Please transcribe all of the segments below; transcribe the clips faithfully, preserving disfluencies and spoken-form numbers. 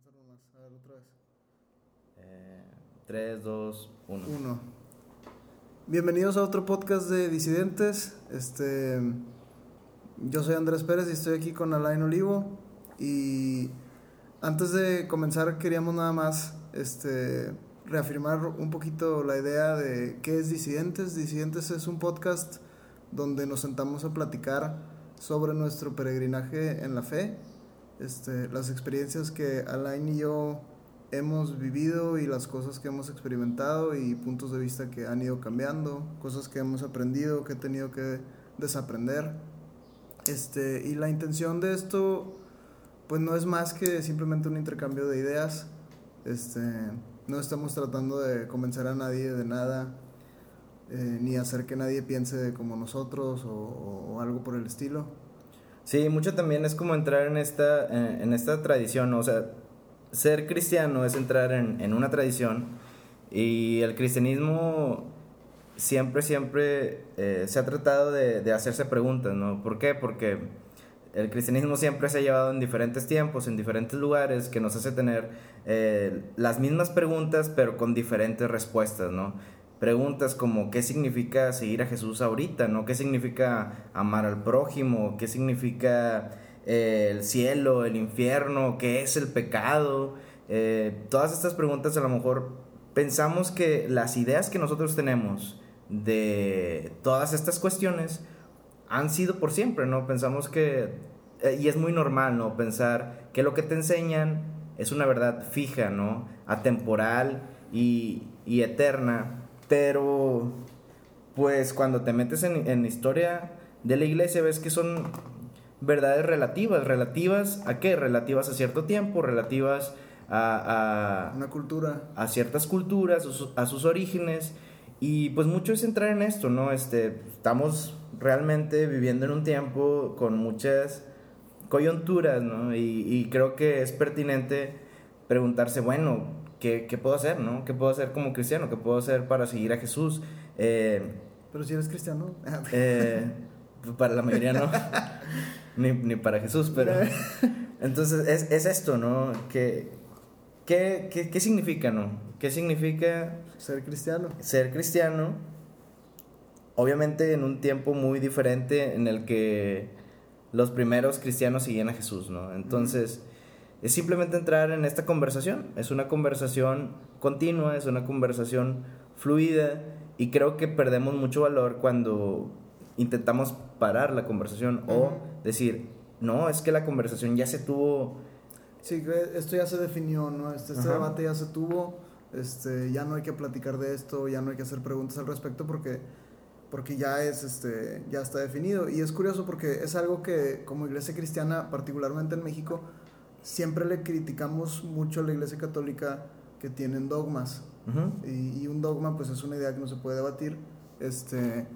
lanzarlo más. A ver, otra vez. Eh, tres, dos, uno. Uno. Bienvenidos a otro podcast de Disidentes. Este, yo soy Andrés Pérez y estoy aquí con Alain Olivo. Y antes de comenzar queríamos nada más este, reafirmar un poquito la idea de qué es Disidentes. Disidentes es un podcast donde nos sentamos a platicar sobre nuestro peregrinaje en la fe, este, las experiencias que Alain y yo hemos vivido y las cosas que hemos experimentado y puntos de vista que han ido cambiando, cosas que hemos aprendido, que he tenido que desaprender. Este, y la intención de esto pues no es más que simplemente un intercambio de ideas. Este, no estamos tratando de convencer a nadie de nada, eh, ni hacer que nadie piense como nosotros o, o algo por el estilo. Sí, mucho también es como entrar en esta, en, en esta tradición, ¿no? O sea, ser cristiano es entrar en, en una tradición, y el cristianismo siempre, siempre eh, se ha tratado de, de hacerse preguntas, ¿no? ¿Por qué? Porque el cristianismo siempre se ha llevado en diferentes tiempos, en diferentes lugares, que nos hace tener eh, las mismas preguntas, pero con diferentes respuestas, ¿no? Preguntas como ¿qué significa seguir a Jesús ahorita? ¿No? ¿Qué significa amar al prójimo? ¿Qué significa eh, el cielo, el infierno? ¿Qué es el pecado? Eh, todas estas preguntas a lo mejor pensamos que las ideas que nosotros tenemos de todas estas cuestiones han sido por siempre, ¿no? Pensamos que, eh, y es muy normal, ¿no? Pensar que lo que te enseñan es una verdad fija, ¿no? Atemporal y, y eterna. Pero, pues cuando te metes en, en historia de la iglesia, ves que son verdades relativas. ¿Relativas a qué? Relativas a cierto tiempo, relativas a... a Una cultura. A ciertas culturas, a sus, a sus orígenes. Y pues mucho es entrar en esto, ¿no? Este, estamos realmente viviendo en un tiempo con muchas coyunturas, ¿no? Y, y creo que es pertinente preguntarse, bueno, ¿qué, qué puedo hacer, ¿no? ¿Qué puedo hacer como cristiano? ¿Qué puedo hacer para seguir a Jesús? Eh, Pero si eres cristiano. eh, para la mayoría no, ni, ni para Jesús, pero... Entonces es, es esto, ¿no? ¿Qué, qué, qué, ¿Qué significa, no? ¿Qué significa Ser cristiano. ser cristiano? Obviamente en un tiempo muy diferente en el que los primeros cristianos seguían a Jesús, ¿no? Entonces, mm. es simplemente entrar en esta conversación. Es una conversación continua, es una conversación fluida, y creo que perdemos mucho valor cuando intentamos parar la conversación, uh-huh. o decir, no, es que la conversación ya se tuvo. Sí, esto ya se definió, ¿no? Este, este uh-huh. debate ya se tuvo, este, ya no hay que platicar de esto, ya no hay que hacer preguntas al respecto porque... porque ya es este ya está definido. Y es curioso porque es algo que como iglesia cristiana, particularmente en México, siempre le criticamos mucho a la iglesia católica, que tienen dogmas, uh-huh. y, y un dogma pues es una idea que no se puede debatir, este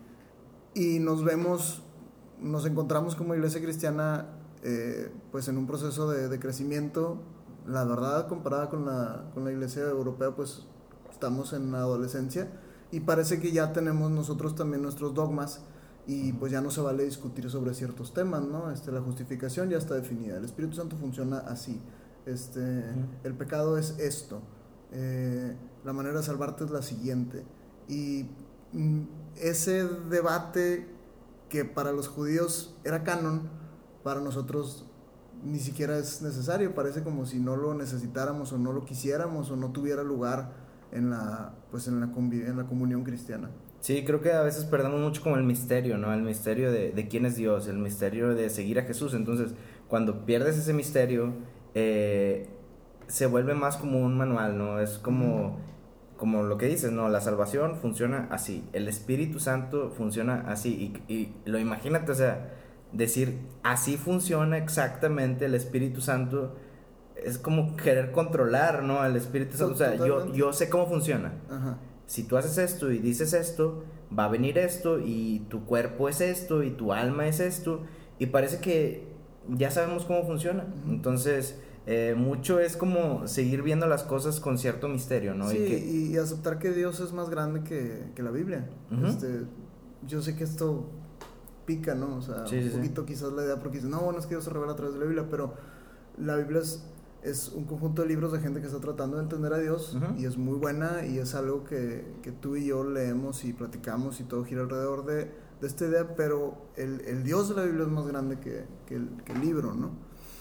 y nos vemos nos encontramos como iglesia cristiana eh, pues en un proceso de, de crecimiento. La verdad, comparada con la, con la iglesia europea, pues estamos en la adolescencia, y parece que ya tenemos nosotros también nuestros dogmas, y pues ya no se vale discutir sobre ciertos temas, ¿no? Este, la justificación ya está definida, el Espíritu Santo funciona así, este, uh-huh. el pecado es esto, eh, la manera de salvarte es la siguiente. Y mm, ese debate que para los judíos era canon, para nosotros ni siquiera es necesario. Parece como si no lo necesitáramos o no lo quisiéramos o no tuviera lugar en la pues en la, conviv- en la comunión cristiana. Sí, creo que a veces perdemos mucho como el misterio, ¿no? El misterio de, de quién es Dios, el misterio de seguir a Jesús. Entonces, cuando pierdes ese misterio, eh, se vuelve más como un manual, ¿no? Es como, mm. como lo que dices, ¿no? La salvación funciona así, el Espíritu Santo funciona así, y, y lo imagínate, o sea, decir así funciona exactamente el Espíritu Santo. Es como querer controlar, ¿no? Al Espíritu Santo. O sea, yo, yo sé cómo funciona. Ajá. Si tú haces esto y dices esto, va a venir esto, y tu cuerpo es esto, y tu alma es esto, y parece que ya sabemos cómo funciona. Uh-huh. Entonces, eh, mucho es como seguir viendo las cosas con cierto misterio, ¿no? Sí, y, que... y aceptar que Dios es más grande que, que la Biblia. Uh-huh. Este, yo sé que esto pica, ¿no? O sea, sí, un sí, poquito sí. Quizás la idea, porque dices, no, bueno, es que Dios se revela a través de la Biblia, pero la Biblia es es un conjunto de libros de gente que está tratando de entender a Dios, uh-huh. y es muy buena, y es algo que, que tú y yo leemos y platicamos y todo gira alrededor de, de esta idea, pero el, el Dios de la Biblia es más grande que, que, el, que el libro, ¿no?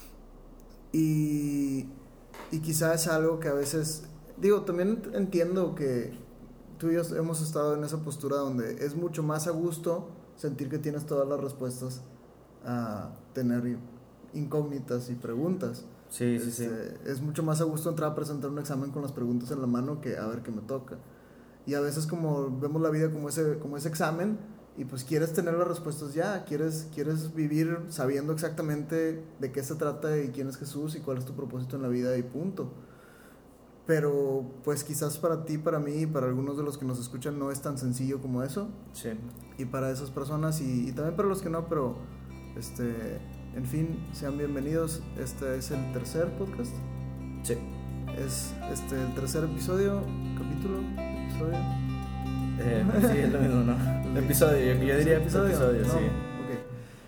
Y, y quizá es algo que a veces, digo, también entiendo que tú y yo hemos estado en esa postura donde es mucho más a gusto sentir que tienes todas las respuestas a tener incógnitas y preguntas. Sí, sí, este, sí. Es mucho más a gusto entrar a presentar un examen con las preguntas en la mano que a ver qué me toca. Y a veces como vemos la vida como ese, como ese examen, y pues quieres tener las respuestas ya, quieres, quieres vivir sabiendo exactamente de qué se trata y quién es Jesús y cuál es tu propósito en la vida y punto. Pero pues quizás para ti, para mí y para algunos de los que nos escuchan no es tan sencillo como eso. Sí. Y para esas personas y, y también para los que no, pero este, en fin, sean bienvenidos. Este es el tercer podcast. Sí. Es este el tercer episodio, capítulo, episodio. Eh, sí, es lo mismo, ¿no? El episodio, yo, yo diría episodio, episodio no, sí. Okay.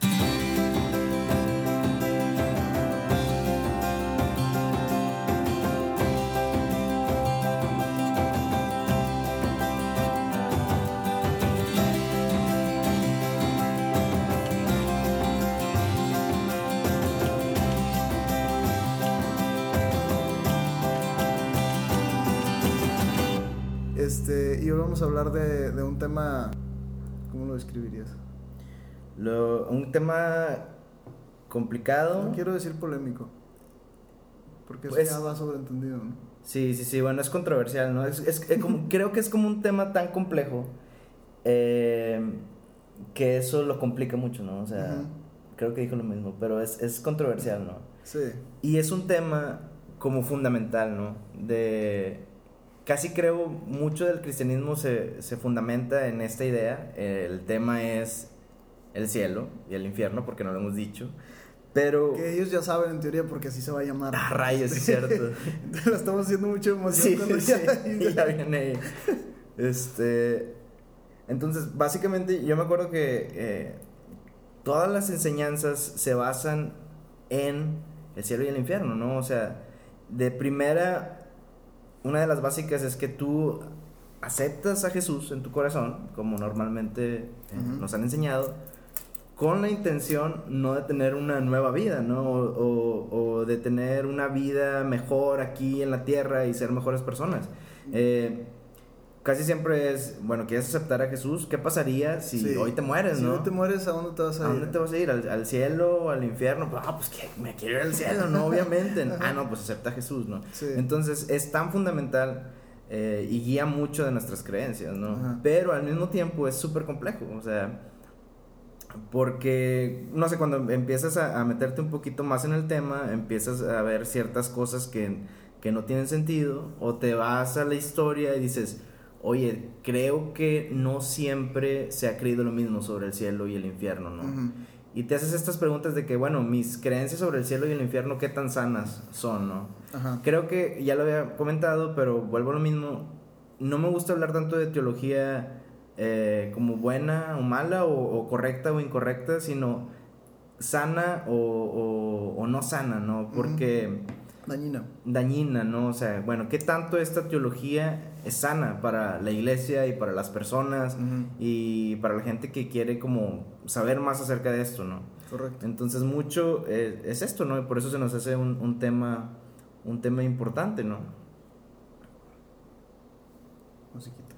Este, y hoy vamos a hablar de, de un tema, ¿cómo lo describirías? Lo, un tema complicado. No quiero decir polémico, porque eso pues, ya va sobreentendido, ¿no? Sí, sí, sí, bueno, es controversial, ¿no? Es, es, es como, creo que es como un tema tan complejo eh, que eso lo complica mucho, ¿no? O sea, uh-huh. creo que dijo lo mismo, pero es, es controversial, ¿no? Sí. Y es un tema como fundamental, ¿no? De... Casi creo mucho del cristianismo se, se fundamenta en esta idea. El tema es el cielo y el infierno, porque no lo hemos dicho. Pero... que ellos ya saben en teoría porque así se va a llamar. Ah, rayos, es cierto. Lo estamos haciendo mucho emoción sí, cuando sí, ya... sí, ya viene ahí. Este... Entonces, básicamente, yo me acuerdo que eh, todas las enseñanzas se basan en el cielo y el infierno, ¿no? O sea, de primera... Una de las básicas es que tú aceptas a Jesús en tu corazón, como normalmente eh, uh-huh. nos han enseñado, con la intención no de tener una nueva vida, ¿no? O, o, o de tener una vida mejor aquí en la tierra y ser mejores personas. Uh-huh. Eh, casi siempre es, bueno, ¿quieres aceptar a Jesús? ¿Qué pasaría si sí. hoy te mueres, si no? Si hoy te mueres, ¿a dónde te vas a ir? ¿A dónde te vas a ir? ¿Al, al cielo o al infierno? Ah, pues que me quiero ir al cielo, ¿no? Obviamente. Ah, no, pues acepta a Jesús, ¿no? Sí. Entonces, es tan fundamental eh, y guía mucho de nuestras creencias, ¿no? Ajá. Pero al mismo tiempo es súper complejo, o sea... Porque, no sé, cuando empiezas a, a meterte un poquito más en el tema, empiezas a ver ciertas cosas que, que no tienen sentido, o te vas a la historia y dices... Oye, creo que no siempre se ha creído lo mismo sobre el cielo y el infierno, ¿no? Uh-huh. Y te haces estas preguntas de que, bueno, mis creencias sobre el cielo y el infierno, ¿qué tan sanas son, no? Uh-huh. Creo que ya lo había comentado, pero vuelvo a lo mismo. No me gusta hablar tanto de teología eh, como buena o mala, o, o correcta o incorrecta, sino sana o, o, o no sana, ¿no? Porque... Uh-huh. Dañina. Dañina, ¿no? O sea, bueno, ¿qué tanto esta teología es sana para la iglesia y para las personas uh-huh. y para la gente que quiere como saber más acerca de esto, ¿no? Correcto. Entonces mucho eh, es esto, ¿no? Y por eso se nos hace un, un tema un tema importante, ¿no? Musiquita.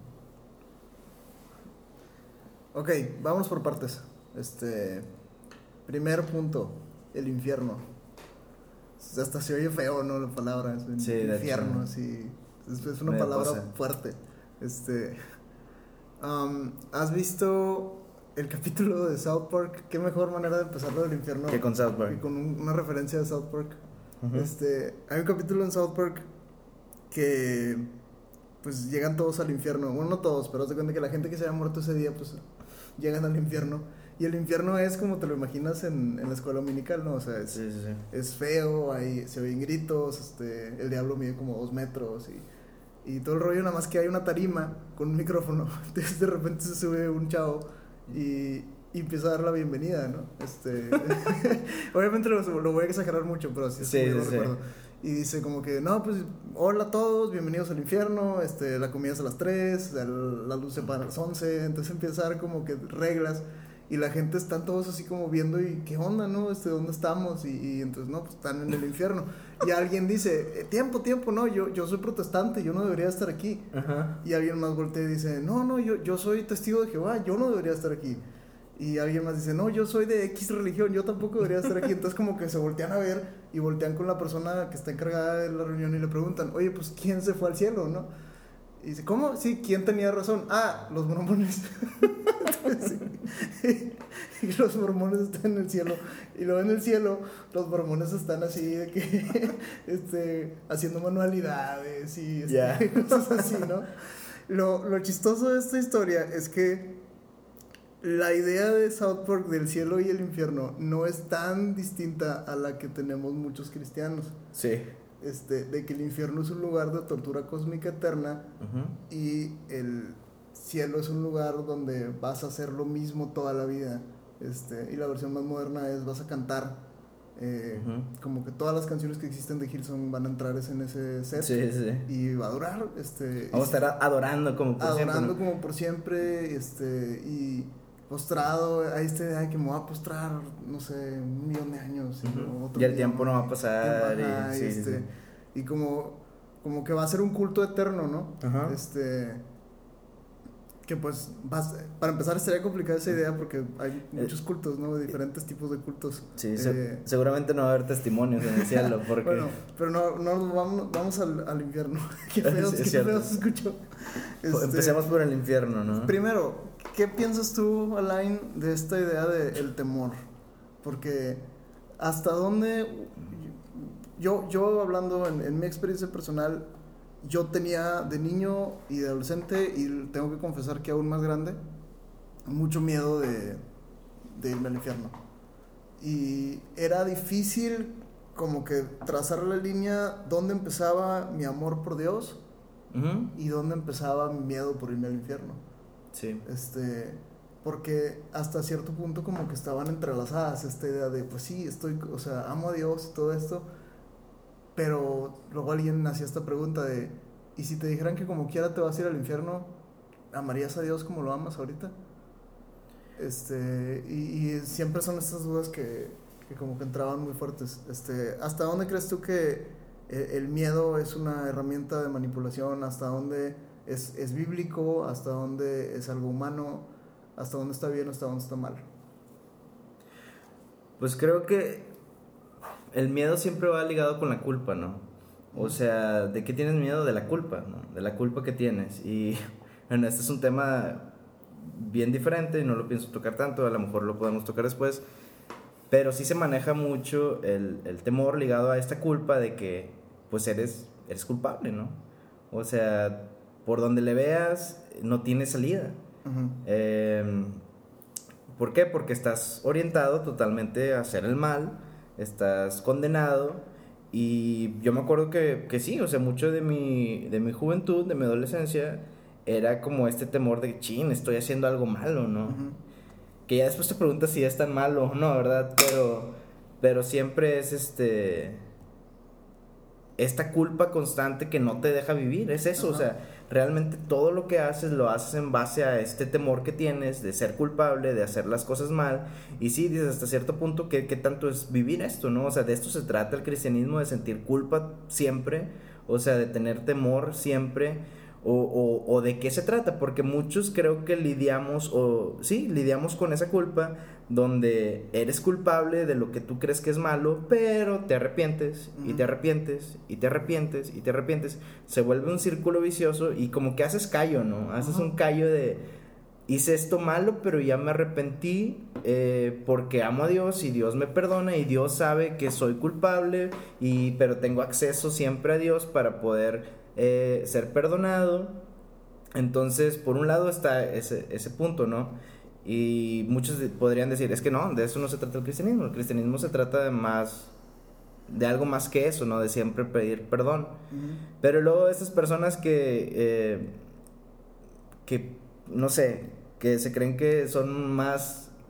Ok, vamos por partes. Este, primer punto, el infierno. Hasta se oye feo, ¿no? La palabra, es sí, infierno, así. Es, es una Me palabra pasa. fuerte. Este, um, ¿has visto el capítulo de South Park? Qué mejor manera de empezarlo del infierno que con South Park. Que con un, una referencia de South Park. Uh-huh. Este, hay un capítulo en South Park que, pues, llegan todos al infierno. Bueno, no todos, pero haz de cuenta que la gente que se haya muerto ese día, pues, llegan al infierno. Y el infierno es como te lo imaginas en, en la escuela dominical, ¿no? O sea, es, sí, sí, sí. es feo, ahí se oyen gritos, este, el diablo mide como dos metros y, y todo el rollo, nada más que hay una tarima con un micrófono. Entonces de repente se sube un chavo y, y empieza a dar la bienvenida, ¿no? Este, obviamente lo, lo voy a exagerar mucho, pero así es sí, como yo sí, lo recuerdo. Y dice como que, no, pues, hola a todos, bienvenidos al infierno, este, la comida es a las tres, el, la luz se para a las once, entonces empieza a dar como que reglas, y la gente están todos así como viendo, y qué onda, ¿no? Este, ¿dónde estamos? Y, y entonces, no, pues están en el infierno. Y alguien dice, tiempo, tiempo, no, yo, yo soy protestante, yo no debería estar aquí. Ajá. Y alguien más voltea y dice, no, no, yo, yo soy testigo de Jehová, yo no debería estar aquí. Y alguien más dice, no, yo soy de X religión, yo tampoco debería estar aquí. Entonces como que se voltean a ver y voltean con la persona que está encargada de la reunión y le preguntan, oye, pues ¿quién se fue al cielo, no? Y dice, ¿cómo? Sí, ¿quién tenía razón? Ah, los mormones. Entonces, sí. Y los mormones están en el cielo. Y luego en el cielo los mormones están así de que este, haciendo manualidades y este, yeah. cosas así, ¿no? Lo, lo chistoso de esta historia es que la idea de South Park del cielo y el infierno no es tan distinta a la que tenemos muchos cristianos. Sí. Este, de que el infierno es un lugar de tortura cósmica eterna, uh-huh. y el cielo es un lugar donde vas a hacer lo mismo toda la vida. Este, y la versión más moderna es vas a cantar. Eh, uh-huh. Como que todas las canciones que existen de Hillsong van a entrar en ese set. Sí, sí. Y va a durar. Este, Vamos a estar adorando como por adorando siempre. Adorando como por siempre. Este, y postrado, ahí esta idea de que me voy a postrar, no sé, un millón de años. Uh-huh. Otro y el millón, tiempo no va a pasar. Ajá, y, y, sí, este, sí. y como, como que va a ser un culto eterno, ¿no? Uh-huh. Este, que pues, vas, para empezar estaría complicada esa idea porque hay muchos eh, cultos, ¿no? De diferentes tipos de cultos. Sí, eh, se, seguramente no va a haber testimonios en el cielo. Porque... bueno, pero no, no vamos, vamos al, al infierno. Qué feo, es qué feo se escuchó. Este, Empecemos por el infierno, ¿no? Primero, ¿qué piensas tú, Alain, de esta idea de el temor? Porque hasta dónde, yo, yo hablando en, en mi experiencia personal, yo tenía de niño y de adolescente, y tengo que confesar que aún más grande, mucho miedo de, de irme al infierno. Y era difícil como que trazar la línea donde empezaba mi amor por Dios, uh-huh, y donde empezaba mi miedo por irme al infierno. Sí. Este, porque hasta cierto punto como que estaban entrelazadas esta idea de, pues sí, estoy, o sea, amo a Dios y todo esto, pero luego alguien hacía esta pregunta de, ¿y si te dijeran que como quiera te vas a ir al infierno, amarías a Dios como lo amas ahorita? Este, y, y siempre son estas dudas que, que como que entraban muy fuertes. Este, ¿hasta dónde crees tú que el miedo es una herramienta de manipulación? ¿Hasta dónde es, es bíblico? ¿Hasta dónde es algo humano? ¿Hasta dónde está bien o hasta dónde está mal? Pues creo que el miedo siempre va ligado con la culpa, ¿no? O sea, ¿de qué tienes miedo? De la culpa, ¿no? De la culpa que tienes. Y bueno, este es un tema bien diferente y no lo pienso tocar tanto, a lo mejor lo podemos tocar después, pero sí se maneja mucho el, el temor ligado a esta culpa de que pues eres, eres culpable, ¿no? O sea, por donde le veas no tiene salida. Uh-huh. Eh, ¿Por qué? Porque estás orientado totalmente a hacer el mal, estás condenado. Y yo me acuerdo que, que sí, o sea, mucho de mi, de mi juventud, de mi adolescencia, era como este temor de, chin, estoy haciendo algo malo, ¿no? Uh-huh. Que ya después te preguntas si es tan malo o no, ¿verdad? Pero, pero siempre es este... esta culpa constante que no te deja vivir, es eso, uh-huh. O sea, realmente todo lo que haces lo haces en base a este temor que tienes de ser culpable, de hacer las cosas mal, y sí, dices hasta cierto punto que, que tanto es vivir esto, ¿no? O sea, de esto se trata el cristianismo, de sentir culpa siempre, o sea, de tener temor siempre, o, o, o de qué se trata, porque muchos creo que lidiamos, o sí, lidiamos con esa culpa, donde eres culpable de lo que tú crees que es malo, pero te arrepientes, uh-huh. y te arrepientes, y te arrepientes, y te arrepientes, se vuelve un círculo vicioso, y como que haces callo, ¿no? Haces uh-huh. un callo de, hice esto malo, pero ya me arrepentí, eh, porque amo a Dios, y Dios me perdona, y Dios sabe que soy culpable, y, pero tengo acceso siempre a Dios para poder eh, ser perdonado. Entonces, por un lado está ese, ese punto, ¿no? Y muchos podrían decir, es que no, de eso no se trata el cristianismo. El cristianismo se trata de más, de algo más que eso, ¿no? De siempre pedir perdón. Uh-huh. Pero luego esas personas que, eh, que, no sé, que se creen que son más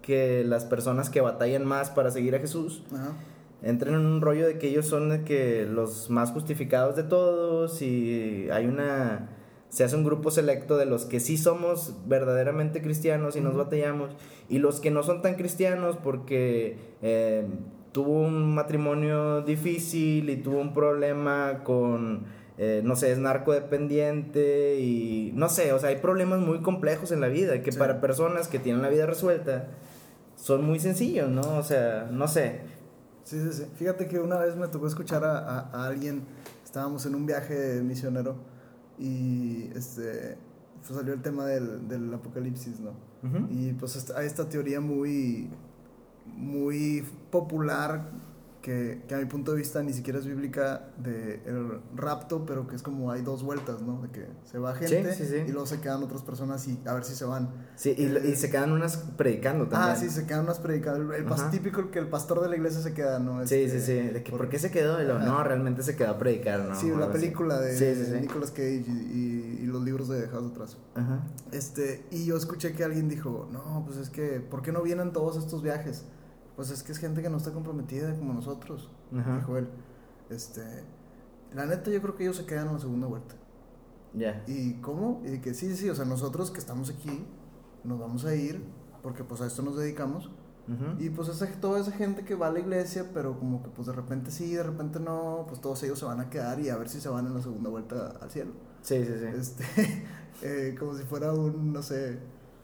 que las personas que batallan más para seguir a Jesús Ajá. entran en un rollo de que ellos son de que los más justificados de todos y hay una... se hace un grupo selecto de los que sí somos verdaderamente cristianos y nos batallamos, y los que no son tan cristianos porque eh, tuvo un matrimonio difícil y tuvo un problema con, eh, no sé, es narcodependiente y no sé, o sea, hay problemas muy complejos en la vida que sí. Para personas que tienen la vida resuelta son muy sencillos, ¿no? O sea, no sé. Sí, sí, sí. Fíjate que una vez me tocó escuchar a, a, a alguien, estábamos en un viaje misionero y este pues salió el tema del, del apocalipsis, ¿no? Uh-huh. Y pues hay esta teoría muy muy popular que, que a mi punto de vista ni siquiera es bíblica, de el rapto, pero que es como hay dos vueltas, ¿no? De que se va gente, sí, sí, sí. Y luego se quedan otras personas y a ver si se van. Sí, y, eh, y se quedan unas predicando también. Ah, sí, se quedan unas predicando. El, el pas, típico que el pastor de la iglesia se queda, ¿no? Este, sí, sí, sí. De que, por, ¿por qué se quedó? Y lo, no, realmente se quedó a predicar, ¿no? Sí, la película de, sí, sí, sí. de Nicolas Cage y, y, y los libros de Dejados atrás. Ajá. Este, y yo escuché que alguien dijo, no, pues es que, ¿por qué no vienen todos estos viajes? Pues es que es gente que no está comprometida como nosotros. Ajá. Dijo él. Este, la neta yo creo que ellos se quedan en la segunda vuelta. Ya. Yeah. ¿Y cómo? Y que sí, sí, o sea, nosotros que estamos aquí nos vamos a ir porque pues a esto nos dedicamos. Uh-huh. Y pues esa, toda esa gente que va a la iglesia, pero como que pues de repente sí, de repente no, pues todos ellos se van a quedar y a ver si se van en la segunda vuelta al cielo. Sí, sí, sí. Este, eh, como si fuera un, no sé,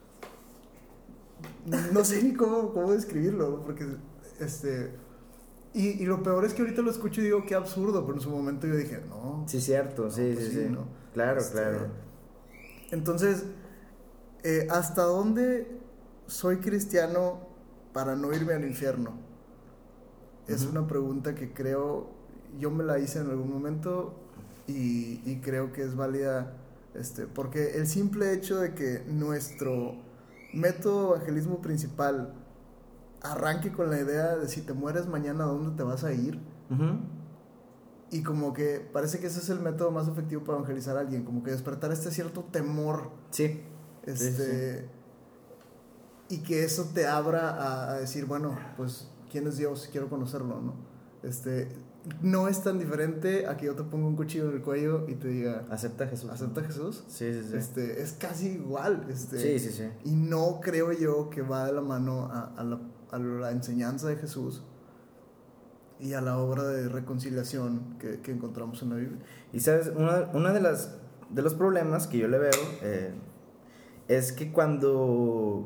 no sé ni cómo, cómo describirlo, porque este, y, y lo peor es que ahorita lo escucho y digo qué absurdo, pero en su momento yo dije, no. Sí, cierto, no, sí, pues sí, sí, sí. ¿No? Claro, este, claro. Entonces, eh, ¿hasta dónde soy cristiano para no irme al infierno? Uh-huh. Es una pregunta que creo, yo me la hice en algún momento y, y creo que es válida, este, porque el simple hecho de que nuestro método de evangelismo principal arranque con la idea de si te mueres mañana, ¿a dónde te vas a ir? Uh-huh. Y como que parece que ese es el método más efectivo para evangelizar a alguien, como que despertar este cierto temor. Sí. Este, sí, sí. Y que eso te abra a, a decir, bueno, pues, ¿quién es Dios? Quiero conocerlo, ¿no? Este, no es tan diferente a que yo te ponga un cuchillo en el cuello y te diga, ¿acepta a Jesús? ¿Acepta a Jesús? Sí, sí, sí. Este, es casi igual. Este, sí, sí, sí. Y no creo yo que va de la mano a, a, la, a la enseñanza de Jesús y a la obra de reconciliación que, que encontramos en la Biblia. Y sabes, una, una de las de los problemas que yo le veo eh, es que cuando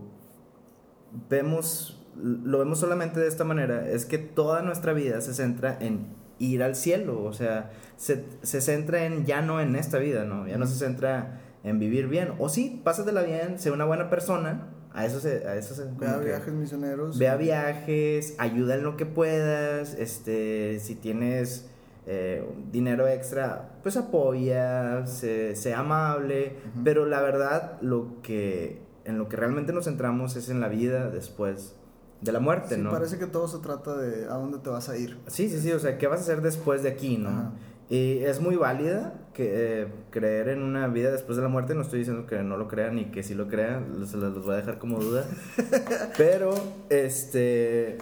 vemos, lo vemos solamente de esta manera, es que toda nuestra vida se centra en ir al cielo, o sea, se, se centra en ya no en esta vida, ¿no? Ya no se centra en vivir bien, o sí, pásatela bien, sé una buena persona. A eso se, a eso se ve a viajes misioneros. Ve a viajes, ayuda en lo que puedas, este, si tienes eh, dinero extra, pues apoya, sé, sé amable, uh-huh. Pero la verdad, lo que, en lo que realmente nos centramos es en la vida después de la muerte, sí, ¿no? Parece que todo se trata de a dónde te vas a ir. Sí, sí, sí, o sea, ¿qué vas a hacer después de aquí, no? Uh-huh. Y es muy válida que, eh, creer en una vida después de la muerte. No estoy diciendo que no lo crean ni que sí lo crean, se los voy a dejar como duda. Pero, este,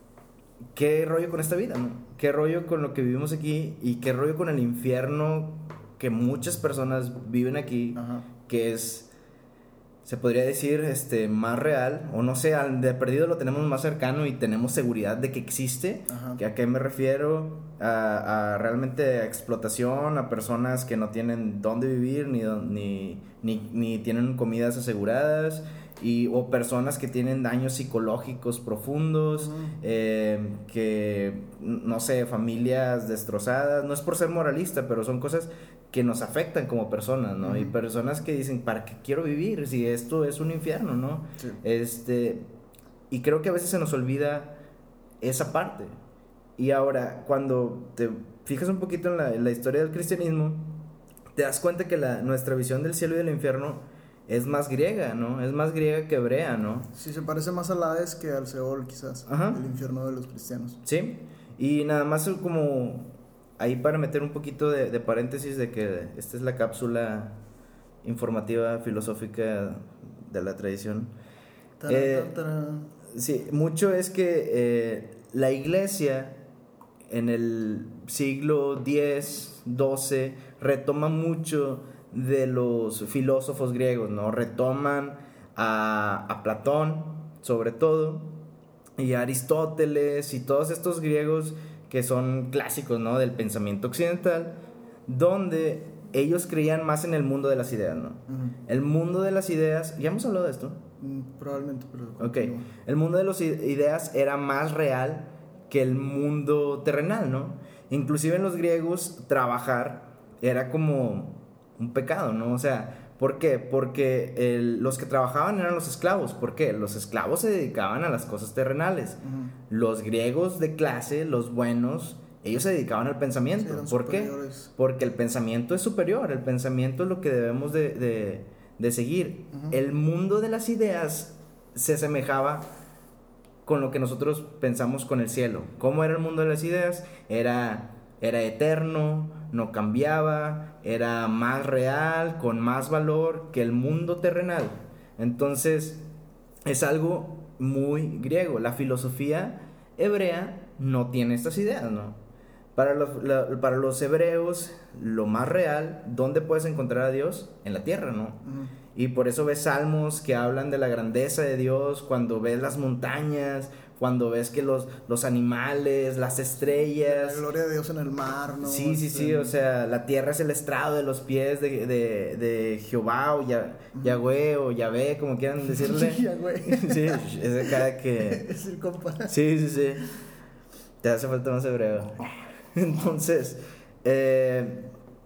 ¿qué rollo con esta vida, no? ¿Qué rollo con lo que vivimos aquí? Y ¿qué rollo con el infierno que muchas personas viven aquí? Ajá. Que es, se podría decir, este, más real, o no sé, al de perdido lo tenemos más cercano y tenemos seguridad de que existe. Ajá. ¿A qué me refiero? A, a realmente explotación, a personas que no tienen dónde vivir ni, ni, ni, ni tienen comidas aseguradas, y, o personas que tienen daños psicológicos profundos, uh-huh. eh, que, no sé, familias destrozadas. No es por ser moralista, pero son cosas que nos afectan como personas, ¿no? Uh-huh. Y personas que dicen, ¿para qué quiero vivir si esto es un infierno, no? Sí. Este, y creo que a veces se nos olvida esa parte. Y ahora, cuando te fijas un poquito en la, en la historia del cristianismo, te das cuenta que la, nuestra visión del cielo y del infierno es más griega, ¿no? Es más griega que hebrea, ¿no? Sí, se parece más al Hades que al Seol, quizás. Ajá. El infierno de los cristianos. Sí, y nada más como ahí para meter un poquito de, de paréntesis de que esta es la cápsula informativa filosófica de la tradición. Tarán, eh, tarán. Sí, mucho es que eh, la iglesia en el siglo diez, doce retoma mucho de los filósofos griegos, ¿no? Retoman a, a Platón, sobre todo, y a Aristóteles y todos estos griegos que son clásicos, ¿no? Del pensamiento occidental, donde ellos creían más en el mundo de las ideas, ¿no? Uh-huh. El mundo de las ideas, ¿ya hemos hablado de esto? Mm, probablemente, pero... Ok, el mundo de las ideas era más real que el mundo terrenal, ¿no? Inclusive en los griegos trabajar era como un pecado, ¿no? O sea, ¿por qué? Porque el, los que trabajaban eran los esclavos. ¿Por qué? Los esclavos se dedicaban a las cosas terrenales. Uh-huh. Los griegos de clase, los buenos, ellos se dedicaban al pensamiento. Sí, ¿por superiores. Qué? Porque el pensamiento es superior, el pensamiento es lo que debemos de, de, de seguir. Uh-huh. El mundo de las ideas se asemejaba con lo que nosotros pensamos con el cielo. ¿Cómo era el mundo de las ideas? Era, era eterno, no cambiaba, era más real, con más valor que el mundo terrenal. Entonces, es algo muy griego. La filosofía hebrea no tiene estas ideas, ¿no? Para los, la, para los hebreos, lo más real, ¿dónde puedes encontrar a Dios? En la tierra, ¿no? Uh-huh. Y por eso ves salmos que hablan de la grandeza de Dios, cuando ves las montañas, cuando ves que los, los animales, las estrellas... La gloria de Dios en el mar, ¿no? Sí, sí, sí, o sea, la tierra es el estrado de los pies de, de, de Jehová o ya, uh-huh. Yahweh o Yahvé, como quieran decirle. Yahweh. Sí, es de cada que... Es el compa. Sí, sí, sí. Te hace falta más hebreo. Entonces, eh...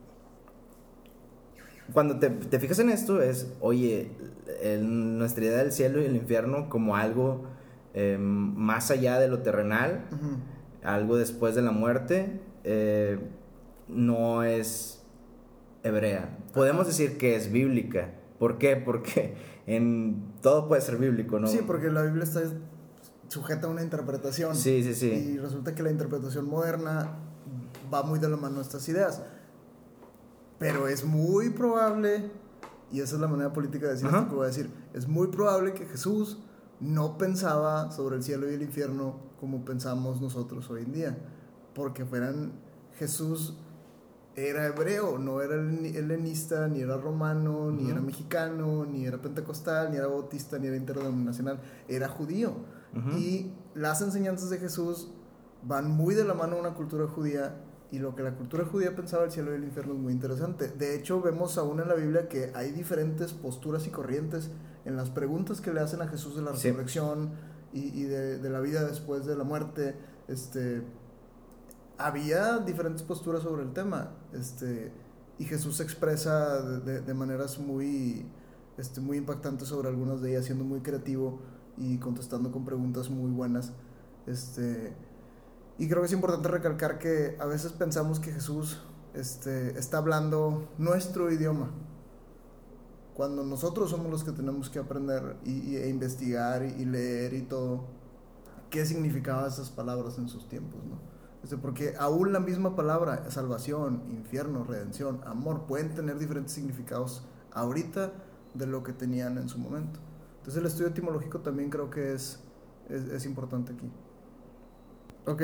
cuando te, te fijas en esto es, oye, el, nuestra idea del cielo y el infierno como algo eh, más allá de lo terrenal, uh-huh. algo después de la muerte, eh, no es hebrea. Podemos uh-huh. decir que es bíblica. ¿Por qué? Porque en todo puede ser bíblico, ¿no? Sí, porque la Biblia está sujeta a una interpretación. Sí, sí, sí. Y resulta que la interpretación moderna va muy de la mano a estas ideas. Pero es muy probable, y esa es la manera política de decir uh-huh. esto que voy a decir, es muy probable que Jesús no pensaba sobre el cielo y el infierno como pensamos nosotros hoy en día. Porque fueran, Jesús era hebreo, no era helenista, ni era romano, uh-huh. ni era mexicano, ni era pentecostal, ni era bautista, ni era interdenominacional, era judío. Uh-huh. Y las enseñanzas de Jesús van muy de la mano a una cultura judía. Y lo que la cultura judía pensaba del cielo y el infierno es muy interesante. De hecho, vemos aún en la Biblia que hay diferentes posturas y corrientes en las preguntas que le hacen a Jesús de la resurrección sí. y, y de, de la vida después de la muerte. Este, había diferentes posturas sobre el tema. Este, y Jesús se expresa de, de, de maneras muy, este, muy impactantes sobre algunas de ellas, siendo muy creativo y contestando con preguntas muy buenas. Este... Y creo que es importante recalcar que a veces pensamos que Jesús este, está hablando nuestro idioma, cuando nosotros somos los que tenemos que aprender y, y, e investigar y, y leer y todo qué significaban esas palabras en sus tiempos, ¿no? Este, porque aún la misma palabra, salvación, infierno, redención, amor, pueden tener diferentes significados ahorita de lo que tenían en su momento. Entonces el estudio etimológico también creo que es, es, es importante aquí. Ok.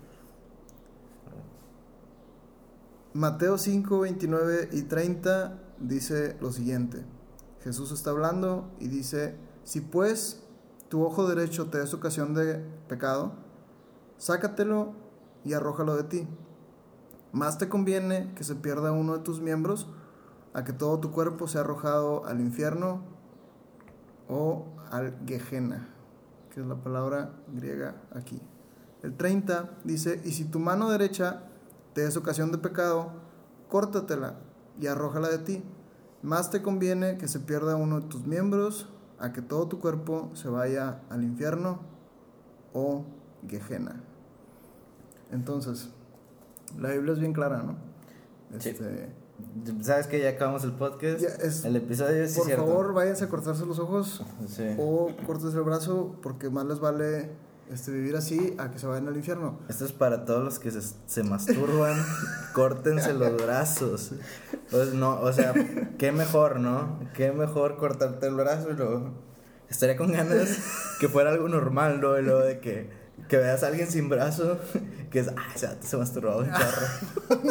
Mateo cinco, veintinueve y treinta dice lo siguiente. Jesús está hablando y dice: si pues tu ojo derecho te es ocasión de pecado, sácatelo y arrójalo de ti. Más te conviene que se pierda uno de tus miembros a que todo tu cuerpo sea arrojado al infierno o al Gehenna, que es la palabra griega aquí. El treinta dice: y si tu mano derecha te es ocasión de pecado, córtatela y arrójala de ti. Más te conviene que se pierda uno de tus miembros a que todo tu cuerpo se vaya al infierno o Gehenna. Entonces, la Biblia es bien clara, ¿no? Este, sí. ¿Sabes que ya acabamos el podcast? Es, el episodio es Por cierto. favor, váyanse a cortarse los ojos sí. o córtense el brazo, porque más les vale este, vivir así a que se vayan al infierno. Esto es para todos los que se, se masturban. Córtense los brazos. Pues no, o sea, qué mejor, ¿no? Qué mejor cortarte el brazo y luego estaría con ganas que fuera algo normal, ¿no? Y luego de que, que veas a alguien sin brazo, que es, ah, ese vato se masturbaba un chorro.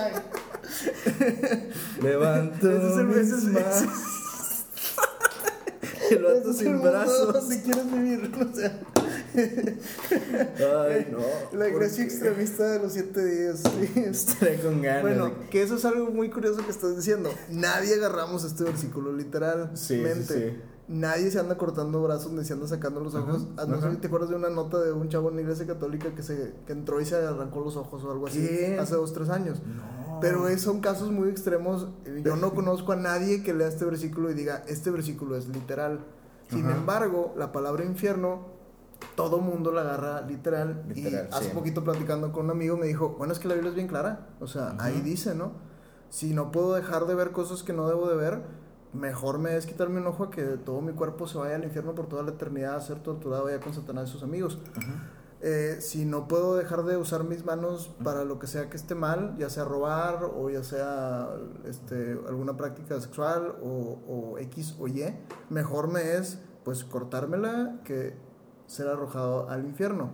Levanto Ese es el- mis ese es- manos. El vato Ese es el sin mundo brazos. donde quieres vivir, o sea. Ay, no. La ¿por iglesia qué? extremista de los siete días. Sí. Estaré con ganas. Bueno, de- que eso es algo muy curioso que estás diciendo. Nadie agarramos este versículo literalmente. Sí, sí, sí. Nadie se anda cortando brazos ni se anda sacando los ojos. Ajá, No sé ajá. si te acuerdas de una nota de un chavo en la iglesia católica que se que entró y se arrancó los ojos o algo así ¿Qué? hace dos, tres años. No. Pero es- son casos muy extremos. Yo no conozco a nadie que lea este versículo y diga, este versículo es literal. Sin Ajá. embargo, la palabra infierno, todo mundo la agarra literal. Literal, y hace sí. poquito platicando con un amigo me dijo, bueno, es que la Biblia es bien clara. O sea, Ujú. ahí dice, ¿no? Si no puedo dejar de ver cosas que no debo de ver, mejor me es quitarme un ojo a que todo mi cuerpo se vaya al infierno por toda la eternidad a ser torturado allá con Satanás y sus amigos. Ajá. Eh, si no puedo dejar de usar mis manos para lo que sea que esté mal, ya sea robar o ya sea este, alguna práctica sexual o, o X o Y, mejor me es pues cortármela que ser arrojado al infierno.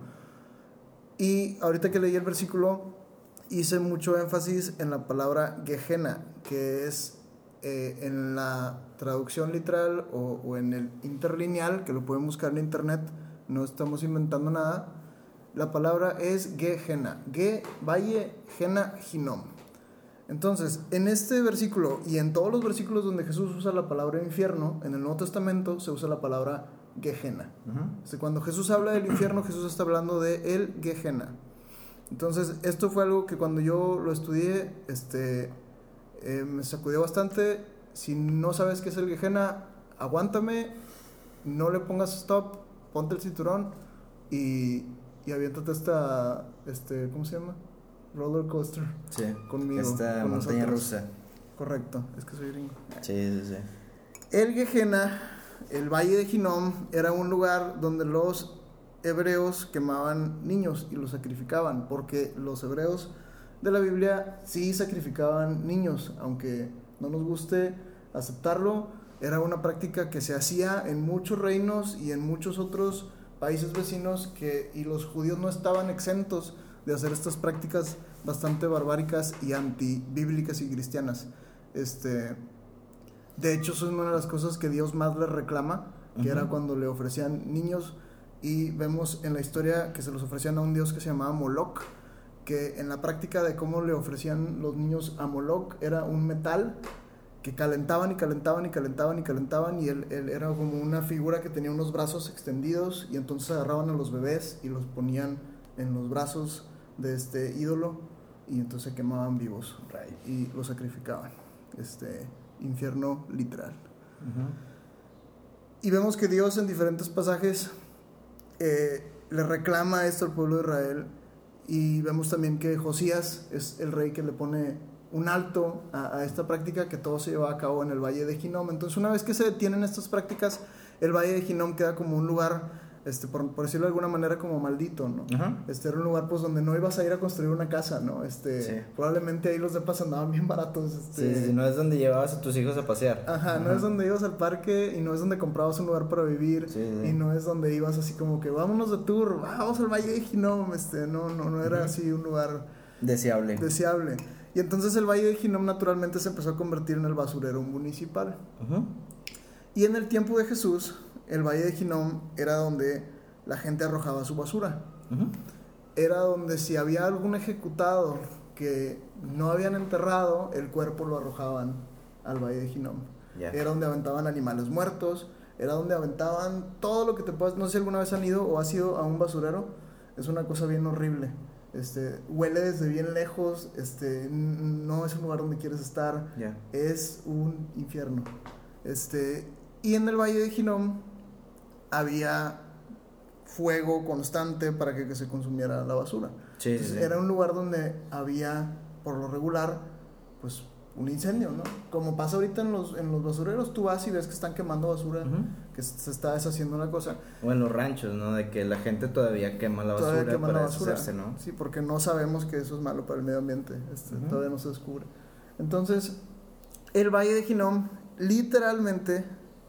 Y ahorita que leí el versículo hice mucho énfasis en la palabra Gehenna, que es eh, en la traducción literal o, o en el interlineal, que lo pueden buscar en internet, no estamos inventando nada. La palabra es Gehenna, Ge, Valle, Gena, Hinnom. Entonces, en este versículo y en todos los versículos donde Jesús usa la palabra infierno, en el Nuevo Testamento se usa la palabra Gehenna. Ajá. O sea, cuando Jesús habla del infierno, Jesús está hablando de el Gehenna. Entonces, esto fue algo que cuando yo lo estudié, este, eh, me sacudió bastante. Si no sabes qué es el Gehenna, aguántame, no le pongas stop, ponte el cinturón y, y aviéntate esta, este, ¿cómo se llama? Roller coaster. Sí. Conmigo, Esta con montaña nosotros. rusa. Correcto, es que soy gringo. Sí, sí, sí. El Gehenna, el valle de Hinnom, era un lugar donde los hebreos quemaban niños y los sacrificaban, porque los hebreos de la Biblia sí sacrificaban niños, aunque no nos guste aceptarlo. Era una práctica que se hacía en muchos reinos y en muchos otros países vecinos, que, y los judíos no estaban exentos de hacer estas prácticas bastante barbáricas y antibíblicas y cristianas. Este, de hecho, eso es una de las cosas que Dios más le reclama, que Uh-huh. era cuando le ofrecían niños, y vemos en la historia que se los ofrecían a un dios que se llamaba Moloch, que en la práctica de cómo le ofrecían los niños a Moloch era un metal que calentaban y calentaban y calentaban y calentaban, y él, él era como una figura que tenía unos brazos extendidos, y entonces agarraban a los bebés y los ponían en los brazos de este ídolo y entonces se quemaban vivos y los sacrificaban. Este infierno literal. Ajá. Y vemos que Dios en diferentes pasajes eh, le reclama esto al pueblo de Israel, y vemos también que Josías es el rey que le pone un alto a, a esta práctica, que todo se lleva a cabo en el Valle de Hinnom. Entonces, una vez que se detienen estas prácticas, el Valle de Hinnom queda como un lugar, este, por, por decirlo de alguna manera, como maldito, ¿no? Ajá. Este era un lugar pues donde no ibas a ir a construir una casa, ¿no? Este, Sí. Probablemente ahí los depas andaban bien baratos. Este, Sí, sí, no es donde llevabas a tus hijos a pasear. Ajá, no es donde ibas al parque y no es donde comprabas un lugar para vivir, Sí, sí. y no es donde ibas así como que vámonos de tour, ah, vamos al Valle de Hinnom, este, no, no, no era Ujú. así un lugar Deseable. deseable. Y entonces el Valle de Hinnom naturalmente se empezó a convertir en el basurero municipal. Ajá. Y en el tiempo de Jesús, el Valle de Hinnom era donde la gente arrojaba su basura. Ajá. Era donde si había algún ejecutado que no habían enterrado, el cuerpo lo arrojaban al Valle de Hinnom. Ya. Era donde aventaban animales muertos, era donde aventaban todo lo que te puedas. No sé si alguna vez han ido o has ido a un basurero, es una cosa bien horrible. Este, huele desde bien lejos, este, n- no es un lugar donde quieres estar, Ya. es un infierno. Este, y en el Valle de Hinnom había fuego constante para que, que se consumiera la basura. Sí, sí, Entonces, sí. era un lugar donde había, por lo regular, pues un incendio, ¿no? Como pasa ahorita en los, en los basureros, tú vas y ves que están quemando basura, Ujú. que se está deshaciendo la cosa. O en los ranchos, ¿no? De que la gente todavía quema la basura Todavía queman para la basura, deshacerse, ¿no? sí, porque no sabemos que eso es malo para el medio ambiente, este, Ujú. todavía no se descubre. Entonces, el Valle de Hinnom literalmente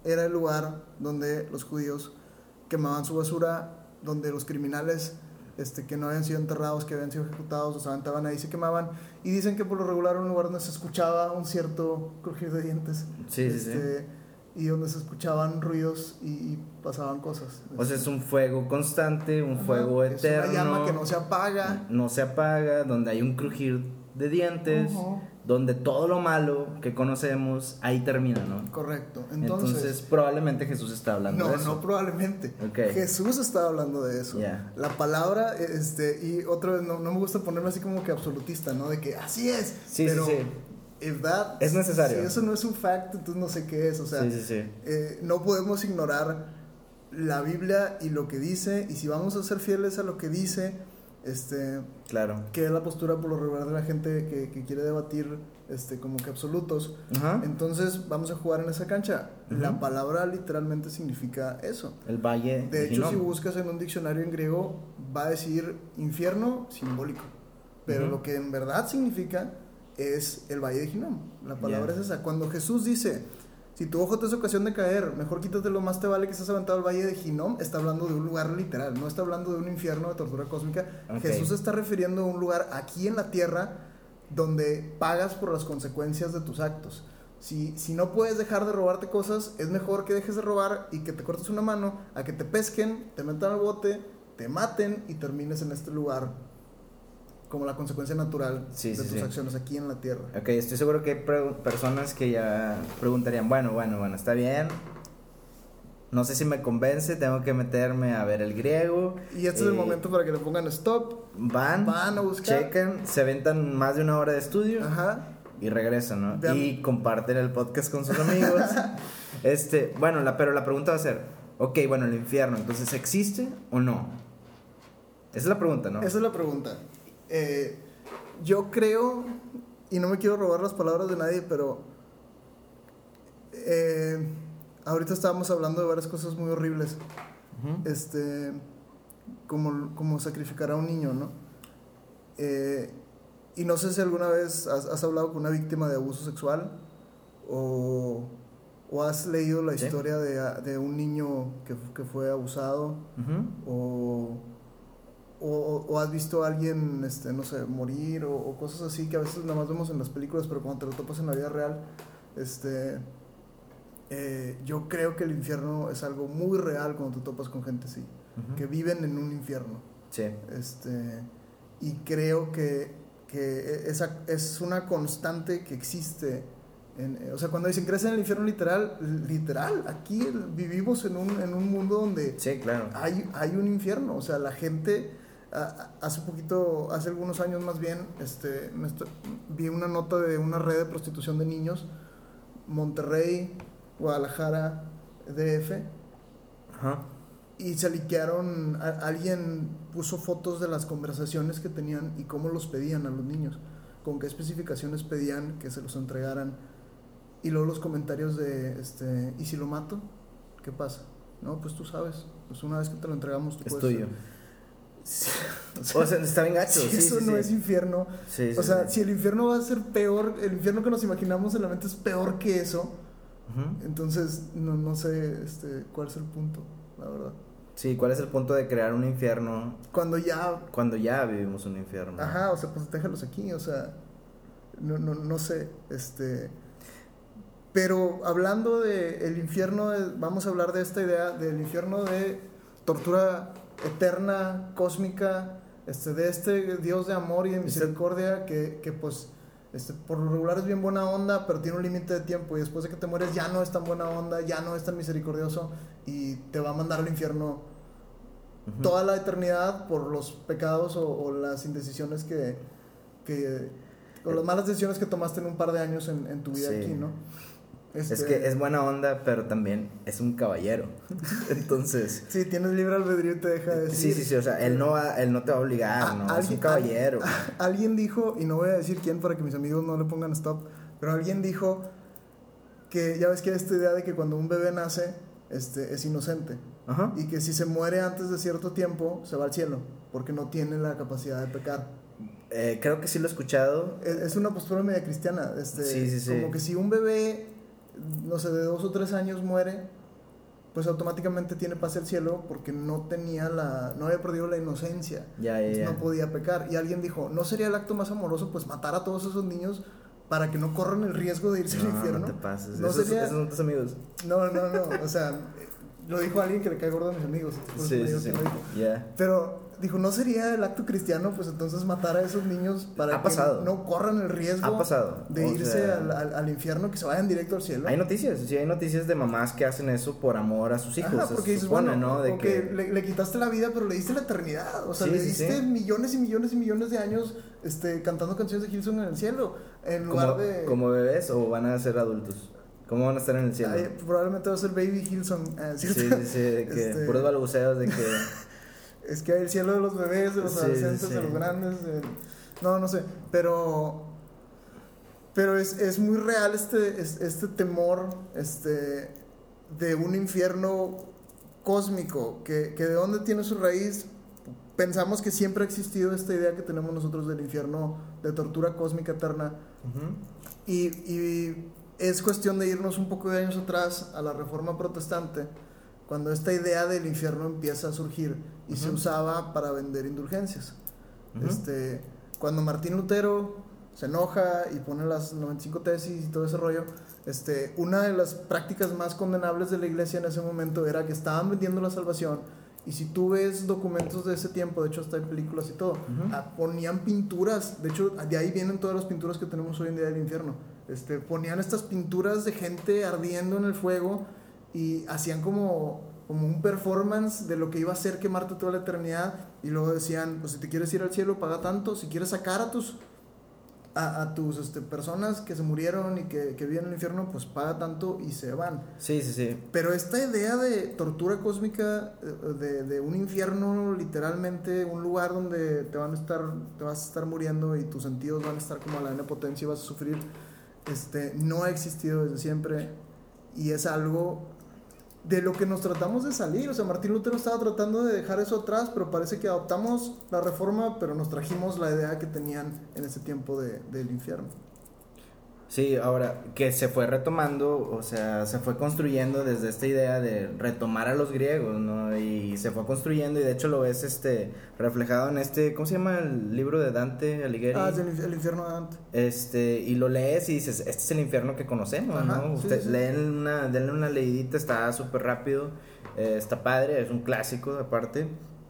era el lugar donde los judíos quemaban su basura, donde los criminales este, que no habían sido enterrados, que habían sido ejecutados, los aventaban ahí, se quemaban. Y dicen que por lo regular era un lugar donde se escuchaba un cierto crujir de dientes. Sí, este, sí, sí. Y donde se escuchaban ruidos y, y pasaban cosas. O sea, es un fuego constante, un Ajá, fuego eterno. Es una llama que no se apaga. No se apaga, donde hay un crujir de dientes, uh-huh. donde todo lo malo que conocemos ahí termina, ¿no? Correcto. Entonces, Entonces probablemente Jesús está hablando no, de eso. No, no probablemente. Okay. Jesús está hablando de eso. Yeah. La palabra, este, y otra vez, no, no me gusta ponerme así como que absolutista, ¿no? De que así es. Sí, pero sí, sí. If that, es necesario. Si eso no es un fact, entonces no sé qué es. O sea, sí, sí, sí. Eh, no podemos ignorar la Biblia y lo que dice. Y si vamos a ser fieles a lo que dice, este, claro. que es la postura por lo regular de la gente que, que quiere debatir este, como que absolutos. Uh-huh. Entonces vamos a jugar en esa cancha. Uh-huh. La palabra literalmente significa eso. El valle. De hecho, si buscas en un diccionario en griego, va a decir infierno simbólico. Pero uh-huh. lo que en verdad significa es el valle de Hinnom. La palabra yeah. es esa. Cuando Jesús dice, si tu ojo te es ocasión de caer, mejor quítatelo, más te vale que estés aventado al valle de Hinnom, está hablando de un lugar literal, no está hablando de un infierno de tortura cósmica. Okay. Jesús se está refiriendo a un lugar aquí en la tierra donde pagas por las consecuencias de tus actos. Si, si no puedes dejar de robarte cosas, es mejor que dejes de robar y que te cortes una mano, a que te pesquen, te metan al bote, te maten y termines en este lugar como la consecuencia natural sí, de sí, tus sí. acciones aquí en la tierra. Ok, estoy seguro que hay pre- personas que ya preguntarían, bueno, bueno, bueno, está bien, no sé si me convence, tengo que meterme a ver el griego. Y este eh, es el momento para que le pongan stop. Van, van a buscar, checan, se aventan más de una hora de estudio. Ajá. Y regresan, ¿no? Vean. Y comparten el podcast con sus amigos. este, bueno, la, pero la pregunta va a ser, ok, bueno, el infierno, entonces, ¿existe o no? Esa es la pregunta, ¿no? Esa es la pregunta. Eh, yo creo, y no me quiero robar las palabras de nadie, pero eh, ahorita estábamos hablando de varias cosas muy horribles, uh-huh. este, como, como sacrificar a un niño, ¿no? Eh, y no sé si alguna vez has, has hablado con una víctima de abuso sexual o, o has leído la ¿Sí? historia de, de un niño que, que fue abusado, uh-huh. o O, o has visto a alguien, este, no sé, morir o, o cosas así que a veces nada más vemos en las películas, pero cuando te lo topas en la vida real, este, eh, yo creo que el infierno es algo muy real cuando te topas con gente así, uh-huh. que viven en un infierno. Sí. Este, y creo que, que esa es una constante que existe. En, o sea, cuando dicen crees en el infierno literal, literal, aquí vivimos en un, en un mundo donde sí, claro. hay, hay un infierno. O sea, la gente... Hace poquito, hace algunos años más bien, este, me estoy, vi una nota de una red de prostitución de niños, Monterrey, Guadalajara, D F, Ajá. y se liquearon, a, alguien puso fotos de las conversaciones que tenían y cómo los pedían a los niños, con qué especificaciones pedían que se los entregaran, y luego los comentarios de, este, ¿y si lo mato? ¿Qué pasa? No, pues tú sabes, pues una vez que te lo entregamos tú es puedes... tuyo. Sí, o, sea, o sea, está bien gacho. Si sí, eso sí, no sí. es infierno. Sí, sí, o sea, sí. si el infierno va a ser peor, el infierno que nos imaginamos en la mente es peor que eso. Uh-huh. Entonces, no, no sé este, cuál es el punto, la verdad. Sí, ¿cuál es el punto de crear un infierno? Cuando ya. Cuando ya vivimos un infierno. Ajá, o sea, pues déjalos aquí, o sea. No, no, no sé, este. Pero hablando de el infierno, vamos a hablar de esta idea del infierno de tortura eterna, cósmica, este, de este Dios de amor y de misericordia que, que pues este, por lo regular es bien buena onda, pero tiene un límite de tiempo y después de que te mueres ya no es tan buena onda, ya no es tan misericordioso y te va a mandar al infierno uh-huh. toda la eternidad por los pecados o, o las indecisiones que, que o las malas decisiones que tomaste en un par de años en, en tu vida sí. aquí, ¿no? Este... Es que es buena onda, pero también es un caballero. Entonces... sí, tienes libre albedrío y te deja decir... Sí, sí, sí, o sea, él no, va, él no te va a obligar, a, ¿no? Alguien, es un caballero. A, alguien dijo, y no voy a decir quién para que mis amigos no le pongan stop, pero alguien dijo que ya ves que hay esta idea de que cuando un bebé nace, este, es inocente. Ajá. Y que si se muere antes de cierto tiempo, se va al cielo, porque no tiene la capacidad de pecar. Eh, creo que sí lo he escuchado. Es, es una postura media cristiana, este, sí, sí, sí. como que si un bebé... no sé, de dos o tres años muere, pues automáticamente tiene pase al cielo porque no tenía la, no había perdido la inocencia, ya, ya, ya. no podía pecar. Y alguien dijo, ¿no sería el acto más amoroso pues matar a todos esos niños para que no corran el riesgo de irse no, al infierno? No te pases, ¿No esos, sería... esos son tus amigos. No, no, no, o sea, lo dijo alguien que le cae gordo a mis amigos. Sí, sí, sí. Yeah. Pero dijo, ¿no sería el acto cristiano pues entonces matar a esos niños para ha que pasado. no corran el riesgo ha pasado. de o irse sea, al, al, al infierno, que se vayan directo al cielo? Hay noticias, sí, hay noticias de mamás que hacen eso por amor a sus hijos. Ajá, porque dices, supone, bueno, ¿no? De que que le, le quitaste la vida, pero le diste la eternidad. O sea, sí, le sí, diste sí. millones y millones y millones de años este, cantando canciones de Hillsong en el cielo. En lugar como, de... como bebés o van a ser adultos. ¿Cómo van a estar en el cielo? Ay, probablemente va a ser Baby Hillsong. Eh, sí, sí, sí, de que este... puros balbuceos de que... Es que hay el cielo de los bebés, de los sí, adolescentes, sí. de los grandes. De... No, no sé. Pero. Pero es, es muy real este, este temor este, de un infierno cósmico. Que, que de dónde tiene su raíz. Pensamos que siempre ha existido esta idea que tenemos nosotros del infierno, de tortura cósmica eterna. Uh-huh. Y, y es cuestión de irnos un poco de años atrás a la Reforma Protestante, cuando esta idea del infierno empieza a surgir y uh-huh. se usaba para vender indulgencias. Uh-huh. Este, cuando Martín Lutero se enoja y pone las noventa y cinco tesis y todo ese rollo, este, una de las prácticas más condenables de la iglesia en ese momento era que estaban vendiendo la salvación. Y si tú ves documentos de ese tiempo, de hecho hasta hay películas y todo, uh-huh. ah, ponían pinturas, de hecho de ahí vienen todas las pinturas que tenemos hoy en día del infierno. Este, ponían estas pinturas de gente ardiendo en el fuego y hacían como, como un performance de lo que iba a ser quemarte toda la eternidad. Y luego decían, pues si te quieres ir al cielo, paga tanto. Si quieres sacar a tus, a, a tus este, personas que se murieron y que, que viven en el infierno, pues paga tanto y se van. Sí, sí, sí. Pero esta idea de tortura cósmica, de, de un infierno, literalmente un lugar donde te van a estar, te vas a estar muriendo y tus sentidos van a estar como a la n potencia y vas a sufrir, este, no ha existido desde siempre. Y es algo de lo que nos tratamos de salir. O sea, Martín Lutero estaba tratando de dejar eso atrás, pero parece que adoptamos la reforma, pero nos trajimos la idea que tenían en ese tiempo de, del infierno. Sí, ahora que se fue retomando, o sea, se fue construyendo desde esta idea de retomar a los griegos, ¿no? Y se fue construyendo y de hecho lo ves este reflejado en este, ¿cómo se llama el libro de Dante Alighieri? Ah, es el, el infierno de Dante. Este, y lo lees y dices, este es el infierno que conocemos, ajá, ¿no? Sí, Usted, sí. Leen una, denle una leidita, está súper rápido, eh, está padre, es un clásico aparte.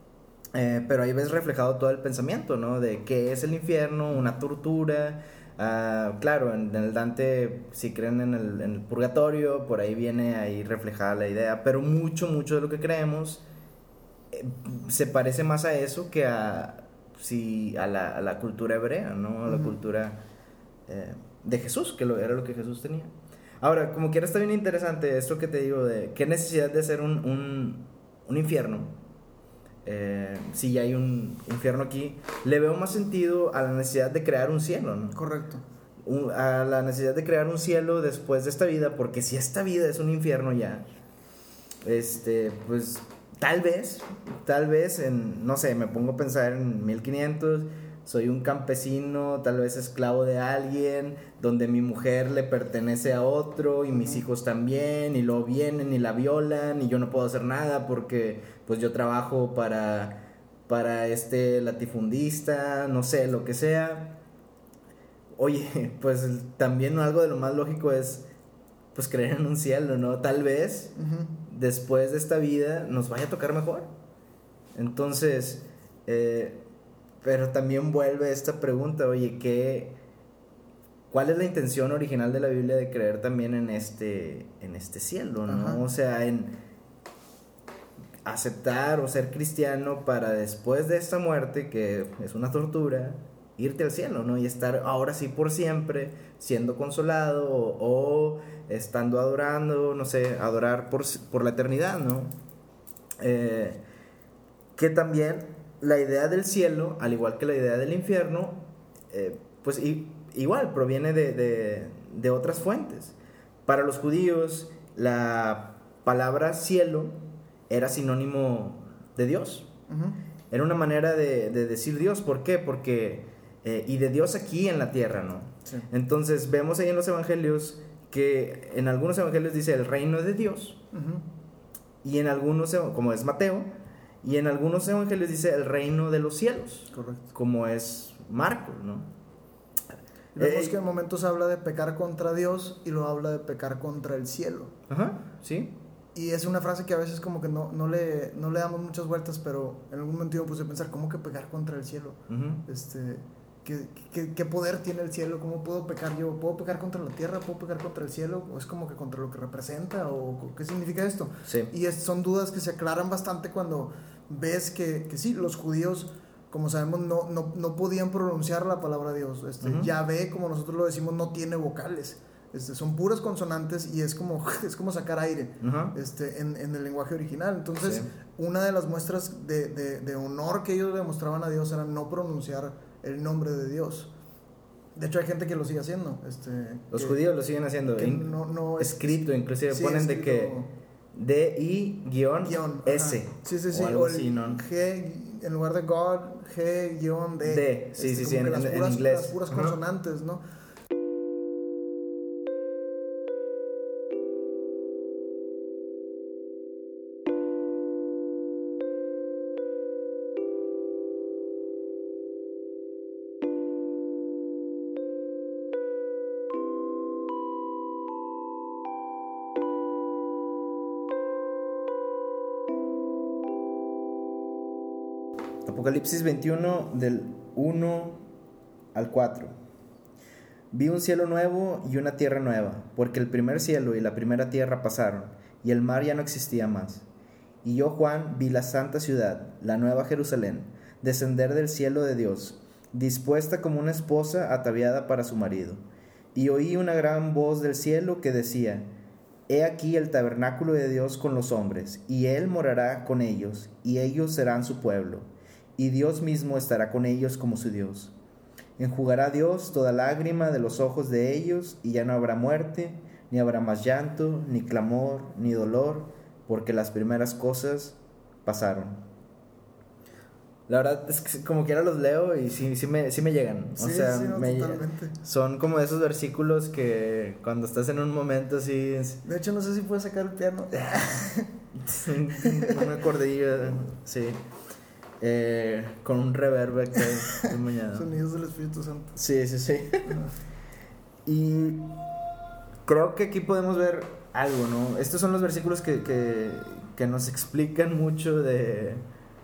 Eh, pero ahí ves reflejado todo el pensamiento, ¿no? De qué es el infierno, una tortura. Uh, claro, en, en el Dante, si creen en el, en el purgatorio, por ahí viene ahí reflejada la idea, pero mucho, mucho de lo que creemos eh, se parece más a eso que a, sí, a, la, a la cultura hebrea, ¿no? A la uh-huh. cultura eh, de Jesús, que lo, era lo que Jesús tenía. Ahora, como quiera está bien interesante esto que te digo de qué necesidad de hacer un, un, un infierno. Eh, si ya hay un infierno aquí, le veo más sentido a la necesidad de crear un cielo, ¿no? Correcto. Un, a la necesidad de crear un cielo después de esta vida, porque si esta vida es un infierno ya, este, pues tal vez, tal vez en, no sé, me pongo a pensar en mil quinientos, soy un campesino, tal vez esclavo de alguien, donde mi mujer le pertenece a otro y mis hijos también, y luego vienen y la violan y yo no puedo hacer nada porque pues yo trabajo para, para este latifundista, no sé, lo que sea. Oye, pues también algo de lo más lógico es pues creer en un cielo, ¿no? Tal vez uh-huh. después de esta vida nos vaya a tocar mejor. Entonces, eh, pero también vuelve esta pregunta, oye, ¿qué, ¿cuál es la intención original de la Biblia de creer también en este, en este cielo, ¿no? Ajá. O sea, en aceptar o ser cristiano para después de esta muerte, que es una tortura, irte al cielo, ¿no? Y estar ahora sí por siempre siendo consolado o, o estando adorando, no sé, adorar por, por la eternidad, ¿no? Eh, que también la idea del cielo, al igual que la idea del infierno, eh, pues y, igual proviene de, de, de otras fuentes. Para los judíos, la palabra cielo era sinónimo de Dios. Uh-huh. Era una manera de, de decir Dios. ¿Por qué? Porque, eh, y de Dios aquí en la tierra, ¿no? Sí. Entonces vemos ahí en los evangelios que en algunos evangelios dice el reino de Dios, uh-huh. y en algunos, como es Mateo, y en algunos evangelios dice el reino de los cielos. Correcto. Como es Marcos, ¿no? Y vemos eh, que en momentos habla de pecar contra Dios y lo habla de pecar contra el cielo. Ajá, sí. Y es una frase que a veces como que no, no, le, no le damos muchas vueltas, pero en algún momento me puse a pensar, ¿cómo que pecar contra el cielo? Uh-huh. Este, ¿qué, qué, ¿Qué poder tiene el cielo? ¿Cómo puedo pecar yo? ¿Puedo pecar contra la tierra? ¿Puedo pecar contra el cielo? ¿O es como que contra lo que representa? ¿O qué significa esto? Sí. Y es, son dudas que se aclaran bastante cuando ves que, que sí, los judíos, como sabemos, no, no, no podían pronunciar la palabra de Dios. Este, uh-huh. Yahvé, como nosotros lo decimos, no tiene vocales. Este, son puras consonantes y es como, es como sacar aire uh-huh. este, en, en el lenguaje original. Entonces, sí. una de las muestras de, de, de honor que ellos demostraban a Dios era no pronunciar el nombre de Dios. De hecho, hay gente que lo sigue haciendo. Este, Los que, judíos lo siguen haciendo. No, no es, escrito, inclusive sí, ponen escrito, de que D I S. Sí, sí, sí. O, o el así, ¿no? G, en lugar de God, G D. D, sí, este, sí, sí, en, las en, puras, en inglés. Las puras uh-huh. consonantes, ¿no? Apocalipsis veintiuno, del uno al cuatro. Vi un cielo nuevo y una tierra nueva, porque el primer cielo y la primera tierra pasaron, y el mar ya no existía más. Y yo, Juan, vi la santa ciudad, la nueva Jerusalén, descender del cielo de Dios, dispuesta como una esposa ataviada para su marido. Y oí una gran voz del cielo que decía: He aquí el tabernáculo de Dios con los hombres, y Él morará con ellos, y ellos serán su pueblo. Y Dios mismo estará con ellos como su Dios. Enjugará Dios toda lágrima de los ojos de ellos, y ya no habrá muerte, ni habrá más llanto, ni clamor, ni dolor, porque las primeras cosas pasaron. La verdad es que como quiera los leo y sí, sí, me, sí me llegan. O sí, sea, sí, no, me, totalmente. Son como esos versículos que cuando estás en un momento así... De hecho, no sé si puedes sacar el piano. Una acordilla, sí. Eh, con un reverb acá de mañana. Sonidos del Espíritu Santo. Sí, sí, sí. Uh-huh. Y creo que aquí podemos ver algo, ¿no? Estos son los versículos que, que, que nos explican mucho de,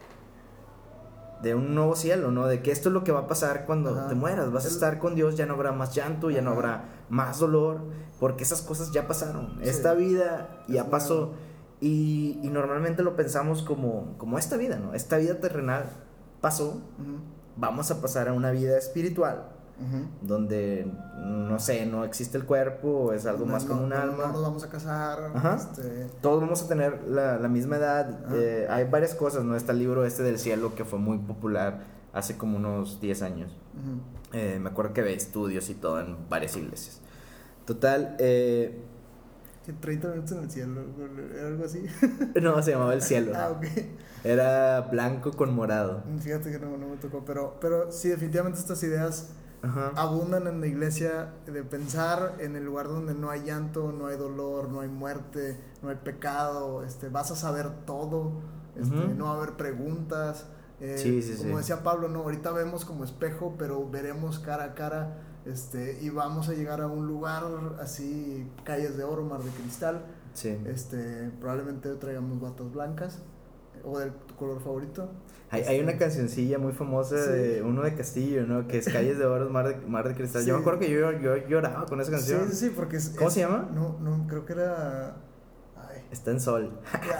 de un nuevo cielo, ¿no? De que esto es lo que va a pasar cuando uh-huh. te mueras. Vas a estar con Dios, ya no habrá más llanto, ya uh-huh. no habrá más dolor, porque esas cosas ya pasaron. Sí. Esta vida ya es pasó. Nuevo. Y, y normalmente lo pensamos como, como esta vida, ¿no? Esta vida terrenal pasó, uh-huh. vamos a pasar a una vida espiritual, uh-huh. donde, no sé, no existe el cuerpo, es algo no, más como un no, alma. No nos vamos a casar. Ajá. Este... Todos vamos a tener la, la misma edad. Uh-huh. Eh, hay varias cosas, ¿no? Está el libro este del cielo que fue muy popular hace como unos diez años. Uh-huh. Eh, me acuerdo que ve estudios y todo en varias iglesias. Total, eh... treinta minutos en el cielo, ¿era algo así? No, se llamaba El Cielo. Ah, ok. Era blanco con morado. Fíjate que no, no me tocó, pero, pero sí, definitivamente estas ideas uh-huh. abundan en la iglesia, de pensar en el lugar donde no hay llanto, no hay dolor, no hay muerte, no hay pecado, este, vas a saber todo, este, uh-huh. no va a haber preguntas. Eh, sí, sí, como sí. decía Pablo, no, ahorita vemos como espejo, pero veremos cara a cara. Este, y vamos a llegar a un lugar así, calles de oro, mar de cristal. Sí. Este, probablemente traigamos batas blancas o de tu color favorito. Hay, este, hay una cancioncilla muy famosa sí. de uno de Castillo, ¿no? Que es Calles de Oro, mar de, mar de cristal. Sí. Yo me acuerdo que yo, yo lloraba con esa canción. Sí, sí, sí, porque es, ¿Cómo es, se llama? No, no, creo que era... Está en sol.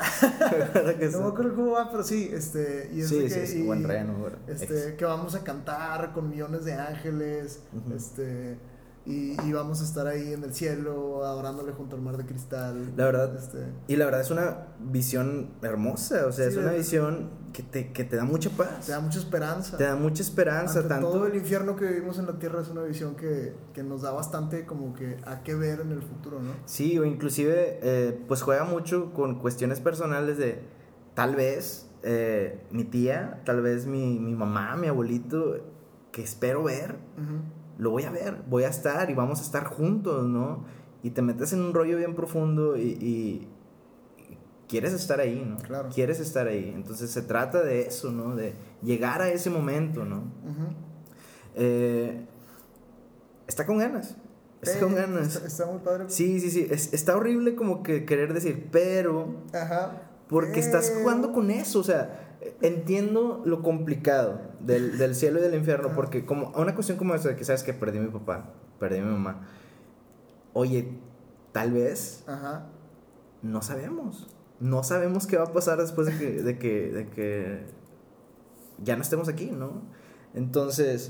que no me acuerdo cómo va, pero sí, este, y es sí, que, sí, sí, y, buen reno, este, que vamos a cantar con millones de ángeles, uh-huh. este, y, y vamos a estar ahí en el cielo adorándole junto al mar de cristal. La verdad, este, y la verdad es una visión hermosa, o sea, sí, es una visión que te, que te da mucha paz. Te da mucha esperanza. Te da mucha esperanza. Ante tanto todo el infierno que vivimos en la tierra es una visión que, que nos da bastante como que a qué ver en el futuro, ¿no? Sí, o inclusive eh, pues juega mucho con cuestiones personales de tal vez eh, mi tía, tal vez mi, mi mamá, mi abuelito, que espero ver, uh-huh. lo voy a ver, voy a estar y vamos a estar juntos, ¿no? y te metes en un rollo bien profundo y, y quieres estar ahí, ¿no? Claro. Quieres estar ahí. Entonces se trata de eso, ¿no? De llegar a ese momento, ¿no? Uh-huh. Eh, está con ganas. Está Sí, con ganas. Está, está muy padre. Sí, sí, sí. Es, está horrible como que querer decir, pero... Ajá. Porque pero... estás jugando con eso, o sea... Entiendo lo complicado del, del cielo y del infierno, porque como una cuestión como esa de que sabes que perdí a mi papá, perdí a mi mamá. Oye, tal vez Ajá. no sabemos. No sabemos qué va a pasar después de que, de que, de que ya no estemos aquí, ¿no? Entonces,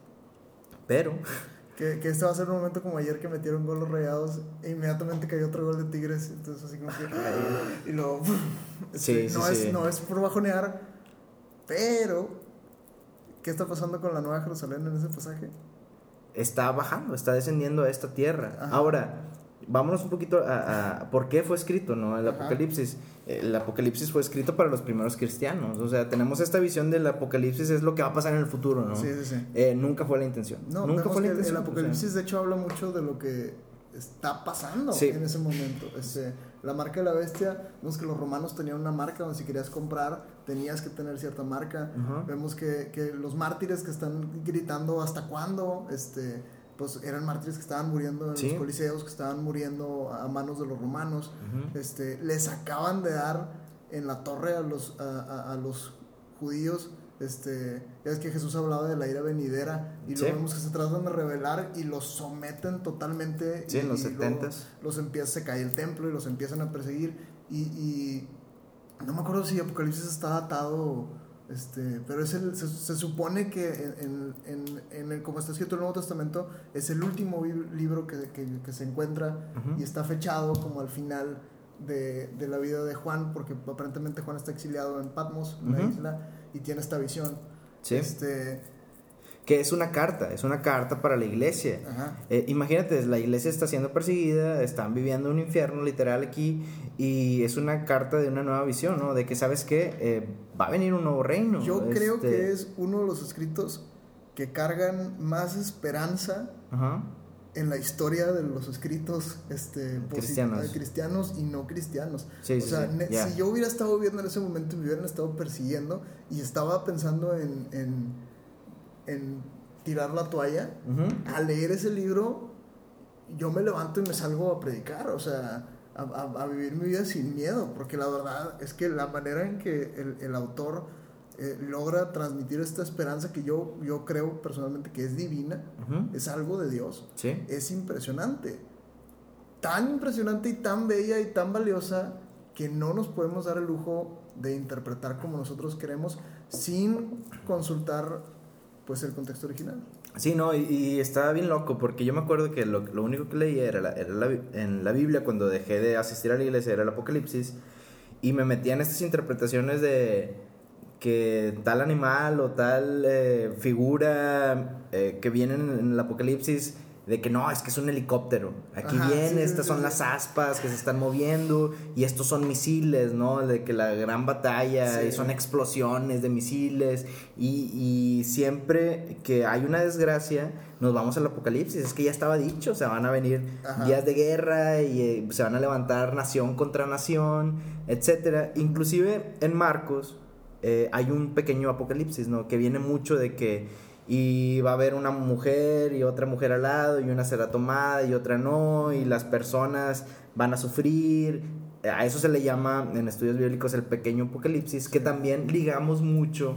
pero... Que, que este va a ser un momento como ayer que metieron gol los Rayados e inmediatamente cayó otro gol de Tigres. Entonces así como que... y luego... Sí, no, sí, es, sí. no es por bajonear, pero... ¿Qué está pasando con la Nueva Jerusalén en ese pasaje? Está bajando, está descendiendo a esta tierra. Ajá. Ahora, vámonos un poquito a, a por qué fue escrito, ¿no? El Ajá. Apocalipsis. El Apocalipsis fue escrito para los primeros cristianos. O sea, tenemos esta visión del Apocalipsis, es lo que va a pasar en el futuro, ¿no? Sí, sí, sí. Eh, nunca fue la intención. No, nunca fue la que intención. El Apocalipsis, o sea. de hecho, habla mucho de lo que está pasando Sí. en ese momento. Este, la marca de la bestia, vemos que los romanos tenían una marca donde si querías comprar, tenías que tener cierta marca. Uh-huh. Vemos que, que los mártires que están gritando ¿hasta cuándo? Este, pues eran mártires que estaban muriendo en Sí. los coliseos, que estaban muriendo a manos de los romanos. Uh-huh. Este, les acaban de dar en la torre a los, a, a, a los judíos. Este, ya es que Jesús hablaba de la ira venidera y luego sí. vemos que se tratan de rebelar y los someten totalmente. Sí, y, en los y setentas. Los empieza, se cae el templo y los empiezan a perseguir y, y no me acuerdo si Apocalipsis está datado, este, pero es el, se, se supone que en, en, en el, como está escrito el Nuevo Testamento, es el último libro que, que, que se encuentra. Uh-huh. Y está fechado como al final de, de la vida de Juan, porque aparentemente Juan está exiliado en Patmos, en uh-huh. la isla, y tiene esta visión. Sí. Este, que es una carta, es una carta para la iglesia. Eh, imagínate, la iglesia está siendo perseguida, están viviendo un infierno literal aquí, y es una carta de una nueva visión, ¿no? De que, ¿sabes qué? Eh, va a venir un nuevo reino. Yo este... creo que es uno de los escritos que cargan más esperanza Ajá. en la historia de los escritos este, cristianos. Posit- cristianos y no cristianos. Sí, o sí, sea, sí. ne- Yeah. si yo hubiera estado viviendo en ese momento y me hubieran estado persiguiendo y estaba pensando en, en, en tirar la toalla, uh-huh. al leer ese libro, yo me levanto y me salgo a predicar, o sea, a, a, a vivir mi vida sin miedo, porque la verdad es que la manera en que el, el autor eh, logra transmitir esta esperanza que yo, yo creo personalmente que es divina, uh-huh. es algo de Dios, ¿sí? Es impresionante, tan impresionante y tan bella y tan valiosa que no nos podemos dar el lujo de interpretar como nosotros queremos sin consultar pues el contexto original. Sí, no, y, y estaba bien loco porque yo me acuerdo que lo, lo único que leía era, la, era la, en la Biblia cuando dejé de asistir a la iglesia era el Apocalipsis, y me metía en estas interpretaciones de que tal animal o tal eh, figura eh, que viene en, en el Apocalipsis, de que no, es que es un helicóptero, aquí Ajá, viene, sí, estas sí, son sí. las aspas que se están moviendo y estos son misiles, ¿no? De que la gran batalla, Sí. y son explosiones de misiles, y, y siempre que hay una desgracia nos vamos al Apocalipsis, es que ya estaba dicho, o sea, van a venir Ajá. días de guerra y eh, se van a levantar nación contra nación, etcétera. Inclusive en Marcos eh, hay un pequeño apocalipsis, ¿no? Que viene mucho de que y va a haber una mujer y otra mujer al lado, y una será tomada y otra no, y las personas van a sufrir. A eso se le llama en estudios bíblicos el pequeño apocalipsis, que también ligamos mucho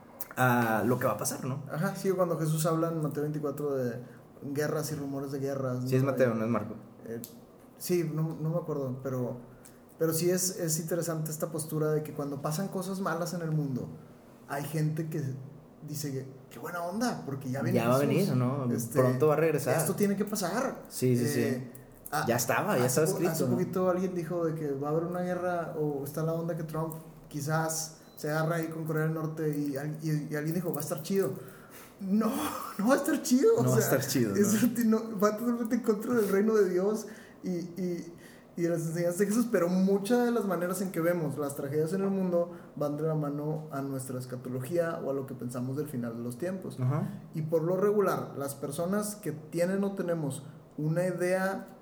a lo que va a pasar, ¿no? Ajá, sí, cuando Jesús habla en Mateo veinticuatro de guerras y rumores de guerras. Sí, es ¿no? Mateo, no es Marco. Eh, sí, no, no me acuerdo, pero, pero sí es, es interesante esta postura de que cuando pasan cosas malas en el mundo, hay gente que dice que qué buena onda, porque ya venimos. Ya va a venir, ¿no? Este, Pronto va a regresar. Esto tiene que pasar. Sí, sí, sí. Eh, a- Ya estaba, ya hace estaba po- escrito, Hace ¿no? poquito alguien dijo de que va a haber una guerra, o está la onda que Trump quizás se agarra ahí con Corea del Norte, y, al- y, y alguien dijo, va a estar chido. No, no va a estar chido. No o va a sea, estar chido, eso ¿no? ti- no- va totalmente en contra del reino de Dios y, y, y de las enseñanzas de Jesús, pero muchas de las maneras en que vemos las tragedias en el mundo van de la mano a nuestra escatología o a lo que pensamos del final de los tiempos. Ajá. Y por lo regular, las personas que tienen o tenemos una idea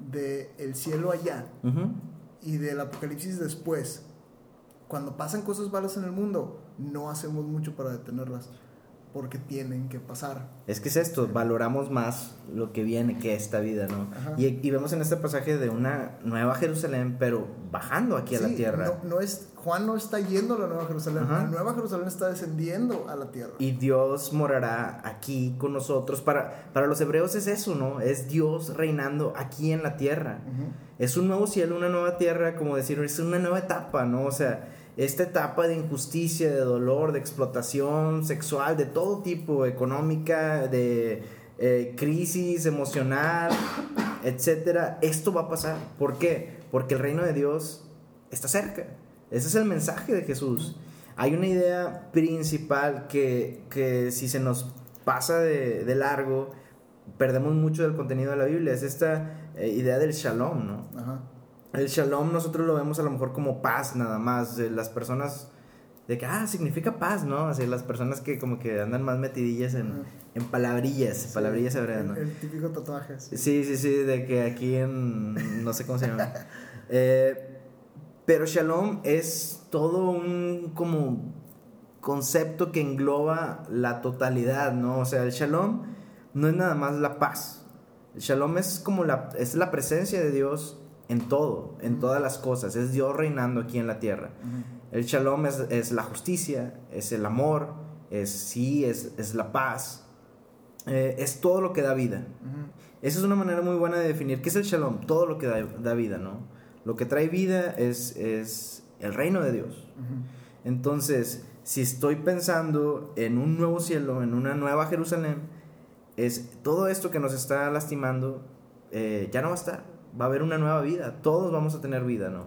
de el cielo allá uh-huh. y del apocalipsis después, cuando pasan cosas malas en el mundo, no hacemos mucho para detenerlas, porque tienen que pasar. Es que es esto, valoramos más lo que viene que esta vida, ¿no? Y, y vemos en este pasaje de una nueva Jerusalén, pero bajando aquí sí, a la tierra. No, no es, Juan no está yendo a la nueva Jerusalén, Ajá. la nueva Jerusalén está descendiendo a la tierra. Y Dios morará aquí con nosotros. Para, para los hebreos es eso, ¿no? Es Dios reinando aquí en la tierra. Uh-huh. Es un nuevo cielo, una nueva tierra, como decir, es una nueva etapa, ¿no? O sea, esta etapa de injusticia, de dolor, de explotación sexual, de todo tipo, económica, de eh, crisis emocional, etcétera, esto va a pasar. ¿Por qué? Porque el reino de Dios está cerca. Ese es el mensaje de Jesús. Hay una idea principal que, que si se nos pasa de, de largo, perdemos mucho del contenido de la Biblia. Es esta eh, idea del shalom, ¿no? Ajá. El shalom nosotros lo vemos a lo mejor como paz nada más. De las personas de que, ah, significa paz, ¿no? Así las personas que como que andan más metidillas en, uh-huh. en palabrillas, sí, palabrillas hebreas, ¿no? El, el típico tatuaje. Sí. sí, sí, sí, de que aquí en, no sé cómo se llama. eh, pero shalom es todo un como concepto que engloba la totalidad, ¿no? O sea, el shalom no es nada más la paz. El shalom es como la, es la presencia de Dios en todo, en uh-huh. todas las cosas. Es Dios reinando aquí en la tierra. Uh-huh. El shalom es, es la justicia, es el amor, es sí, es, es la paz, eh, es todo lo que da vida. Uh-huh. Esa es una manera muy buena de definir qué es el shalom, todo lo que da, da vida, ¿no? Lo que trae vida es, es el reino de Dios. Uh-huh. Entonces, si estoy pensando en un nuevo cielo, en una nueva Jerusalén, es todo esto que nos está lastimando, eh, ya no va a estar. Va a haber una nueva vida, todos vamos a tener vida, ¿no?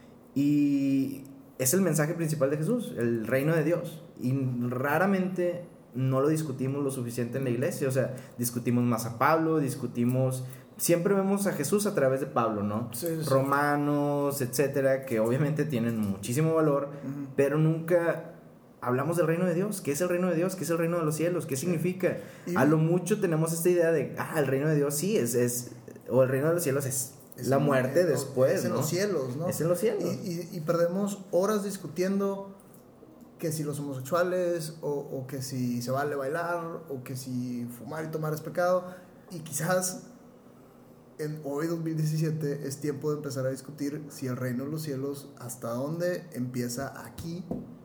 Y es el mensaje principal de Jesús, el reino de Dios. Y raramente no lo discutimos lo suficiente en la iglesia. O sea, discutimos más a Pablo, discutimos... Siempre vemos a Jesús a través de Pablo, ¿no? Sí, sí. Romanos, etcétera, que obviamente tienen muchísimo valor, uh-huh. pero nunca hablamos del reino de Dios. ¿Qué es el reino de Dios? ¿Qué es el reino de los cielos? ¿Qué significa? Y... A lo mucho tenemos esta idea de, ah, el reino de Dios sí es... es o el reino de los cielos es, es la muerte después, es en ¿no? los cielos, ¿no? Es en los cielos. Y, y, y perdemos horas discutiendo que si los homosexuales, o, o que si se vale bailar, o que si fumar y tomar es pecado. Y quizás en hoy, dos mil diecisiete, es tiempo de empezar a discutir si el reino de los cielos, hasta dónde empieza aquí,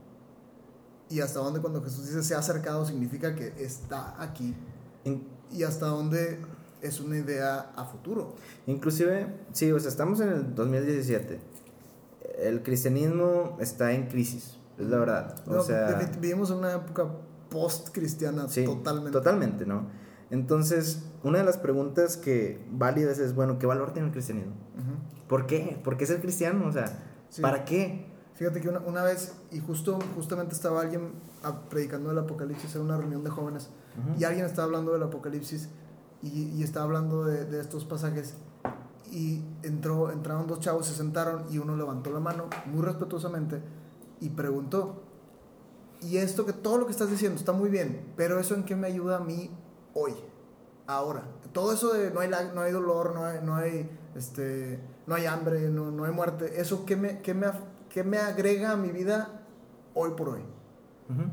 y hasta dónde cuando Jesús dice se ha acercado, significa que está aquí, en, y hasta dónde... es una idea a futuro. Inclusive, sí, o sea, estamos en el dos mil diecisiete. El cristianismo está en crisis, es la verdad. O no, sea, vivimos en una época post-cristiana, sí, totalmente. Totalmente, ¿no? Entonces, una de las preguntas que válidas es, bueno, ¿qué valor tiene el cristianismo? Uh-huh. ¿Por qué? ¿Por qué ser cristiano? O sea, sí. ¿Para qué? Fíjate que una, una vez, y justo justamente estaba alguien predicando el Apocalipsis en una reunión de jóvenes, uh-huh. y alguien estaba hablando del Apocalipsis, Y, y estaba hablando de, de estos pasajes, y entró, entraron dos chavos, se sentaron, y uno levantó la mano muy respetuosamente y preguntó, y esto que todo lo que estás diciendo está muy bien, pero eso en qué me ayuda a mí hoy, ahora, todo eso de no hay, no hay dolor, no hay, no hay, este, no hay hambre, no, no hay muerte, eso qué me, qué me, qué me agrega a mi vida hoy por hoy. Uh-huh.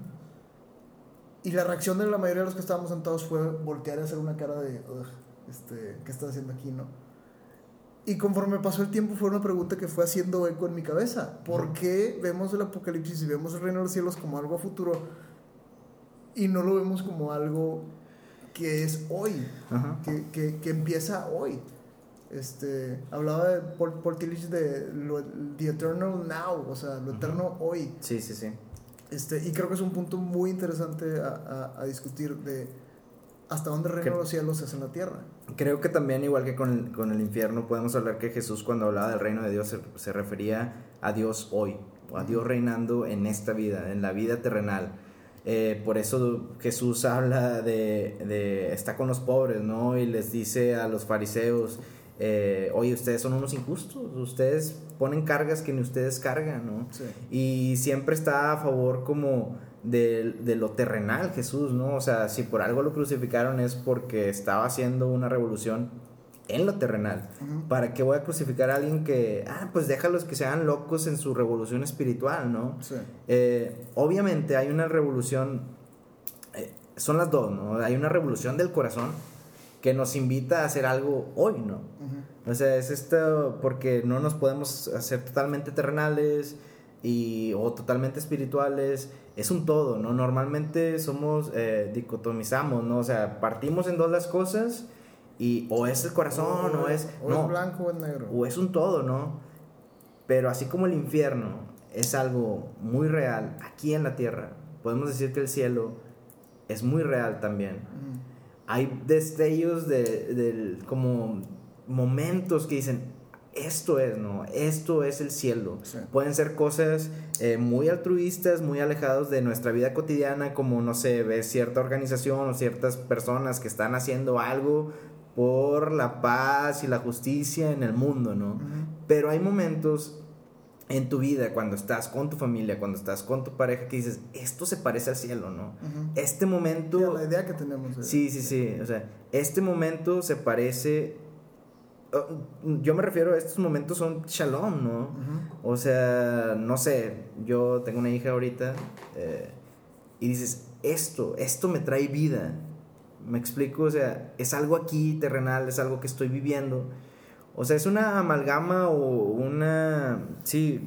Y la reacción de la mayoría de los que estábamos sentados fue voltear y hacer una cara de, este, ¿qué estás haciendo aquí, no? Y conforme pasó el tiempo fue una pregunta que fue haciendo eco en mi cabeza. ¿Por qué vemos el Apocalipsis y vemos el reino de los cielos como algo a futuro y no lo vemos como algo que es hoy, uh-huh. que, que, que empieza hoy? Este, hablaba de Paul, Paul Tillich de lo, The Eternal Now, o sea, lo uh-huh. eterno hoy. Sí, sí, sí. Este, y creo que es un punto muy interesante a, a, a discutir de hasta dónde el reino de los cielos es en la tierra. Creo que también, igual que con el, con el infierno, podemos hablar que Jesús, cuando hablaba del reino de Dios, se, se refería a Dios hoy, o a Dios reinando en esta vida, en la vida terrenal. Eh, por eso Jesús habla de, de está con los pobres, ¿no? Y les dice a los fariseos, eh, oye, ustedes son unos injustos, ustedes ponen cargas que ni ustedes cargan, ¿no? Sí. Y siempre está a favor como de, de lo terrenal Jesús, ¿no? O sea, si por algo lo crucificaron es porque estaba haciendo una revolución en lo terrenal. Uh-huh. ¿Para qué voy a crucificar a alguien que, ah, pues déjalos que sean locos en su revolución espiritual, ¿no? Sí. Eh, obviamente hay una revolución, eh, son las dos, ¿no? Hay una revolución del corazón que nos invita a hacer algo hoy, ¿no? Uh-huh. O sea, es esto porque no nos podemos hacer totalmente terrenales y, o totalmente espirituales. Es un todo, ¿no? Normalmente somos, eh, dicotomizamos, ¿no? O sea, partimos en dos las cosas y o es el corazón o, o es... O no, es blanco o es negro. O es un todo, ¿no? Pero así como el infierno es algo muy real aquí en la tierra, podemos decir que el cielo es muy real también. Uh-huh. Hay destellos de, de como momentos que dicen, esto es, ¿no? Esto es el cielo. Sí. Pueden ser cosas eh, muy altruistas, muy alejados de nuestra vida cotidiana, como, no sé, ves cierta organización o ciertas personas que están haciendo algo por la paz y la justicia en el mundo, ¿no? Uh-huh. Pero hay momentos en tu vida, cuando estás con tu familia, cuando estás con tu pareja, que dices, esto se parece al cielo, ¿no? Uh-huh. Este momento... Sí, la idea que tenemos. De... Sí, sí, sí. O sea, este momento se parece... Yo me refiero a estos momentos son shalom, ¿no? Uh-huh. O sea, no sé, yo tengo una hija ahorita eh, y dices, esto, esto me trae vida. ¿Me explico? O sea, es algo aquí terrenal, es algo que estoy viviendo. O sea, es una amalgama o una, sí,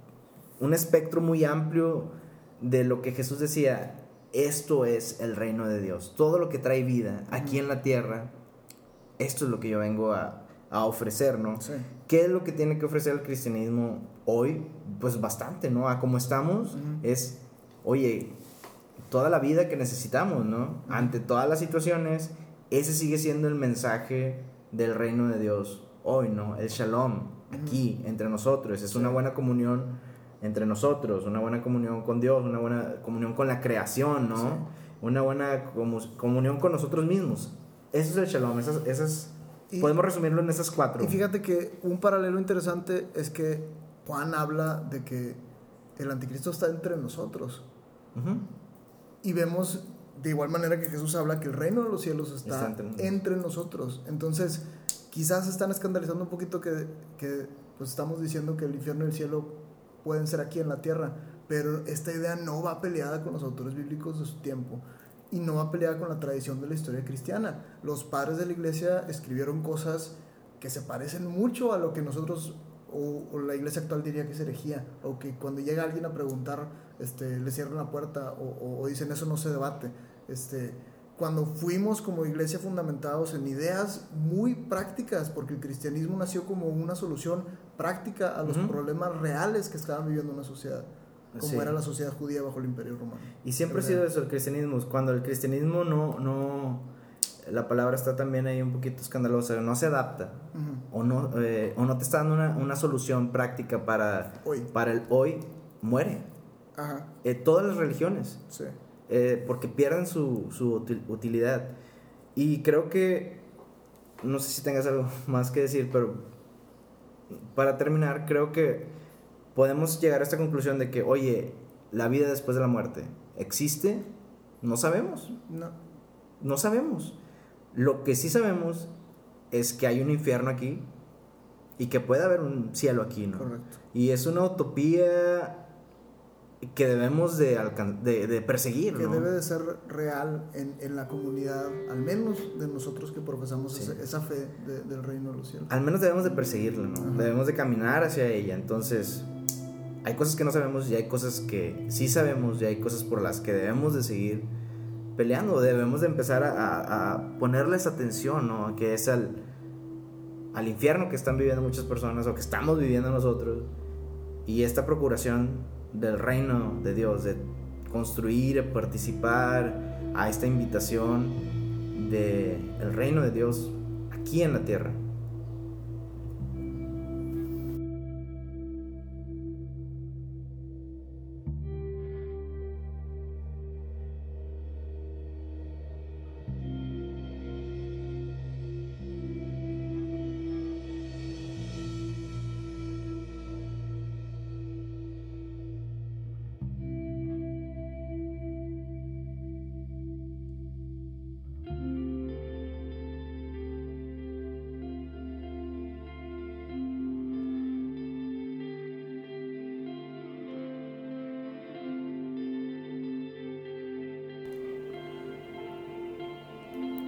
un espectro muy amplio de lo que Jesús decía, esto es el reino de Dios. Todo lo que trae vida aquí en la tierra, esto es lo que yo vengo a, a ofrecer, ¿no? Sí. ¿Qué es lo que tiene que ofrecer el cristianismo hoy? Pues bastante, ¿no? A como estamos, uh-huh. es, oye, toda la vida que necesitamos, ¿no? Uh-huh. Ante todas las situaciones, ese sigue siendo el mensaje del reino de Dios hoy, ¿no? El shalom, aquí, uh-huh. entre nosotros. Es sí. una buena comunión entre nosotros, una buena comunión con Dios, una buena comunión con la creación, ¿no? Sí. Una buena comu- comunión con nosotros mismos. Eso es el shalom, esas, esas y, podemos resumirlo en esas cuatro. Y fíjate que un paralelo interesante es que Juan habla de que el anticristo está entre nosotros. Uh-huh. Y vemos de igual manera que Jesús habla que el reino de los cielos está, está entre, nosotros. entre nosotros. Entonces, quizás están escandalizando un poquito que, que pues estamos diciendo que el infierno y el cielo pueden ser aquí en la tierra, pero esta idea no va peleada con los autores bíblicos de su tiempo y no va peleada con la tradición de la historia cristiana. Los padres de la iglesia escribieron cosas que se parecen mucho a lo que nosotros o, o la iglesia actual diría que es herejía, o que cuando llega alguien a preguntar este, le cierran la puerta o, o, o dicen eso no se debate. Este, cuando fuimos como iglesia fundamentados en ideas muy prácticas, porque el cristianismo nació como una solución práctica a los uh-huh. problemas reales que estaban viviendo una sociedad, como sí. era la sociedad judía bajo el Imperio Romano. Y siempre ha sido eso el cristianismo. Cuando el cristianismo no, no, la palabra está también ahí un poquito escandalosa, no se adapta uh-huh. o, no, eh, o no te está dando una, una solución práctica para, hoy. para el hoy, muere. Ajá. Eh, todas las religiones. Sí. Eh, porque pierden su, su utilidad. Y creo que, no sé si tengas algo más que decir, pero para terminar, creo que podemos llegar a esta conclusión de que, oye, la vida después de la muerte, ¿existe? No sabemos. No. No sabemos. Lo que sí sabemos es que hay un infierno aquí y que puede haber un cielo aquí, ¿no? Correcto. Y es una utopía que debemos de, alcan- de, de perseguir, que ¿no? debe de ser real en, en la comunidad, al menos de nosotros que profesamos sí. esa, esa fe de, del reino de los cielos. Al menos debemos de perseguirla, ¿no? Ajá. Debemos de caminar hacia ella. Entonces, hay cosas que no sabemos y hay cosas que sí sabemos y hay cosas por las que debemos de seguir peleando. Debemos de empezar a, a, a ponerles atención, ¿no? Que es al, al infierno que están viviendo muchas personas o que estamos viviendo nosotros, y esta procuración del reino de Dios, de construir, participar a esta invitación del reino de Dios aquí en la tierra.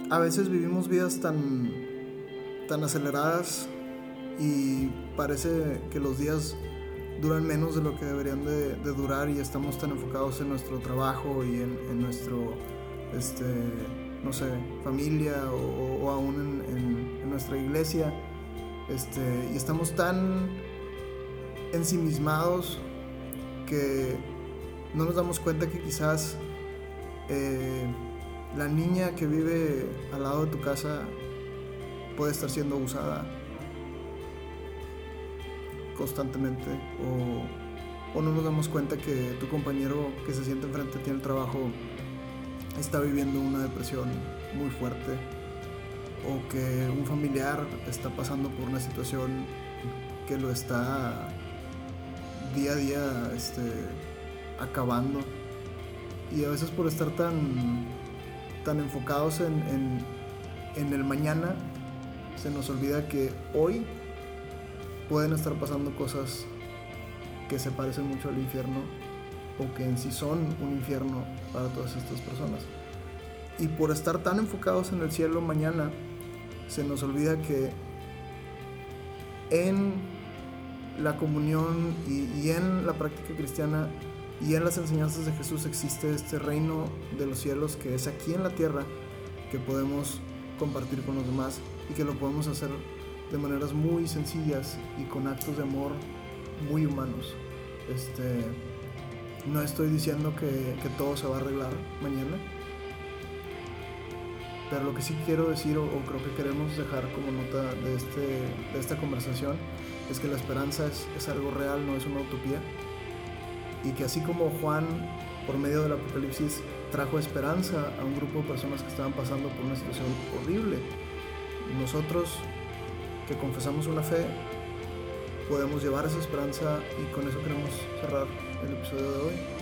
a veces vivimos vidas tan, tan aceleradas y parece que los días duran menos de lo que deberían de, de durar, y estamos tan enfocados en nuestro trabajo y en, en nuestro, este, no sé, familia o, o aún en, en, en nuestra iglesia, este, y estamos tan ensimismados que no nos damos cuenta que quizás eh, la niña que vive al lado de tu casa puede estar siendo abusada constantemente, o, o no nos damos cuenta que tu compañero que se siente enfrente de ti en el trabajo está viviendo una depresión muy fuerte, o que un familiar está pasando por una situación que lo está día a día este, acabando. Y a veces por estar tan, tan enfocados en, en, en el mañana, se nos olvida que hoy pueden estar pasando cosas que se parecen mucho al infierno, o que en sí son un infierno para todas estas personas. Y por estar tan enfocados en el cielo mañana, se nos olvida que en la comunión y, y en la práctica cristiana y en las enseñanzas de Jesús existe este reino de los cielos que es aquí en la tierra, que podemos compartir con los demás, y que lo podemos hacer de maneras muy sencillas y con actos de amor muy humanos. Este, no estoy diciendo que, que todo se va a arreglar mañana, pero lo que sí quiero decir, o, o creo que queremos dejar como nota de, este, de esta conversación, es que la esperanza es, es algo real, no es una utopía, y que así como Juan, por medio del Apocalipsis, trajo esperanza a un grupo de personas que estaban pasando por una situación horrible, nosotros que confesamos una fe podemos llevar esa esperanza, y con eso queremos cerrar el episodio de hoy.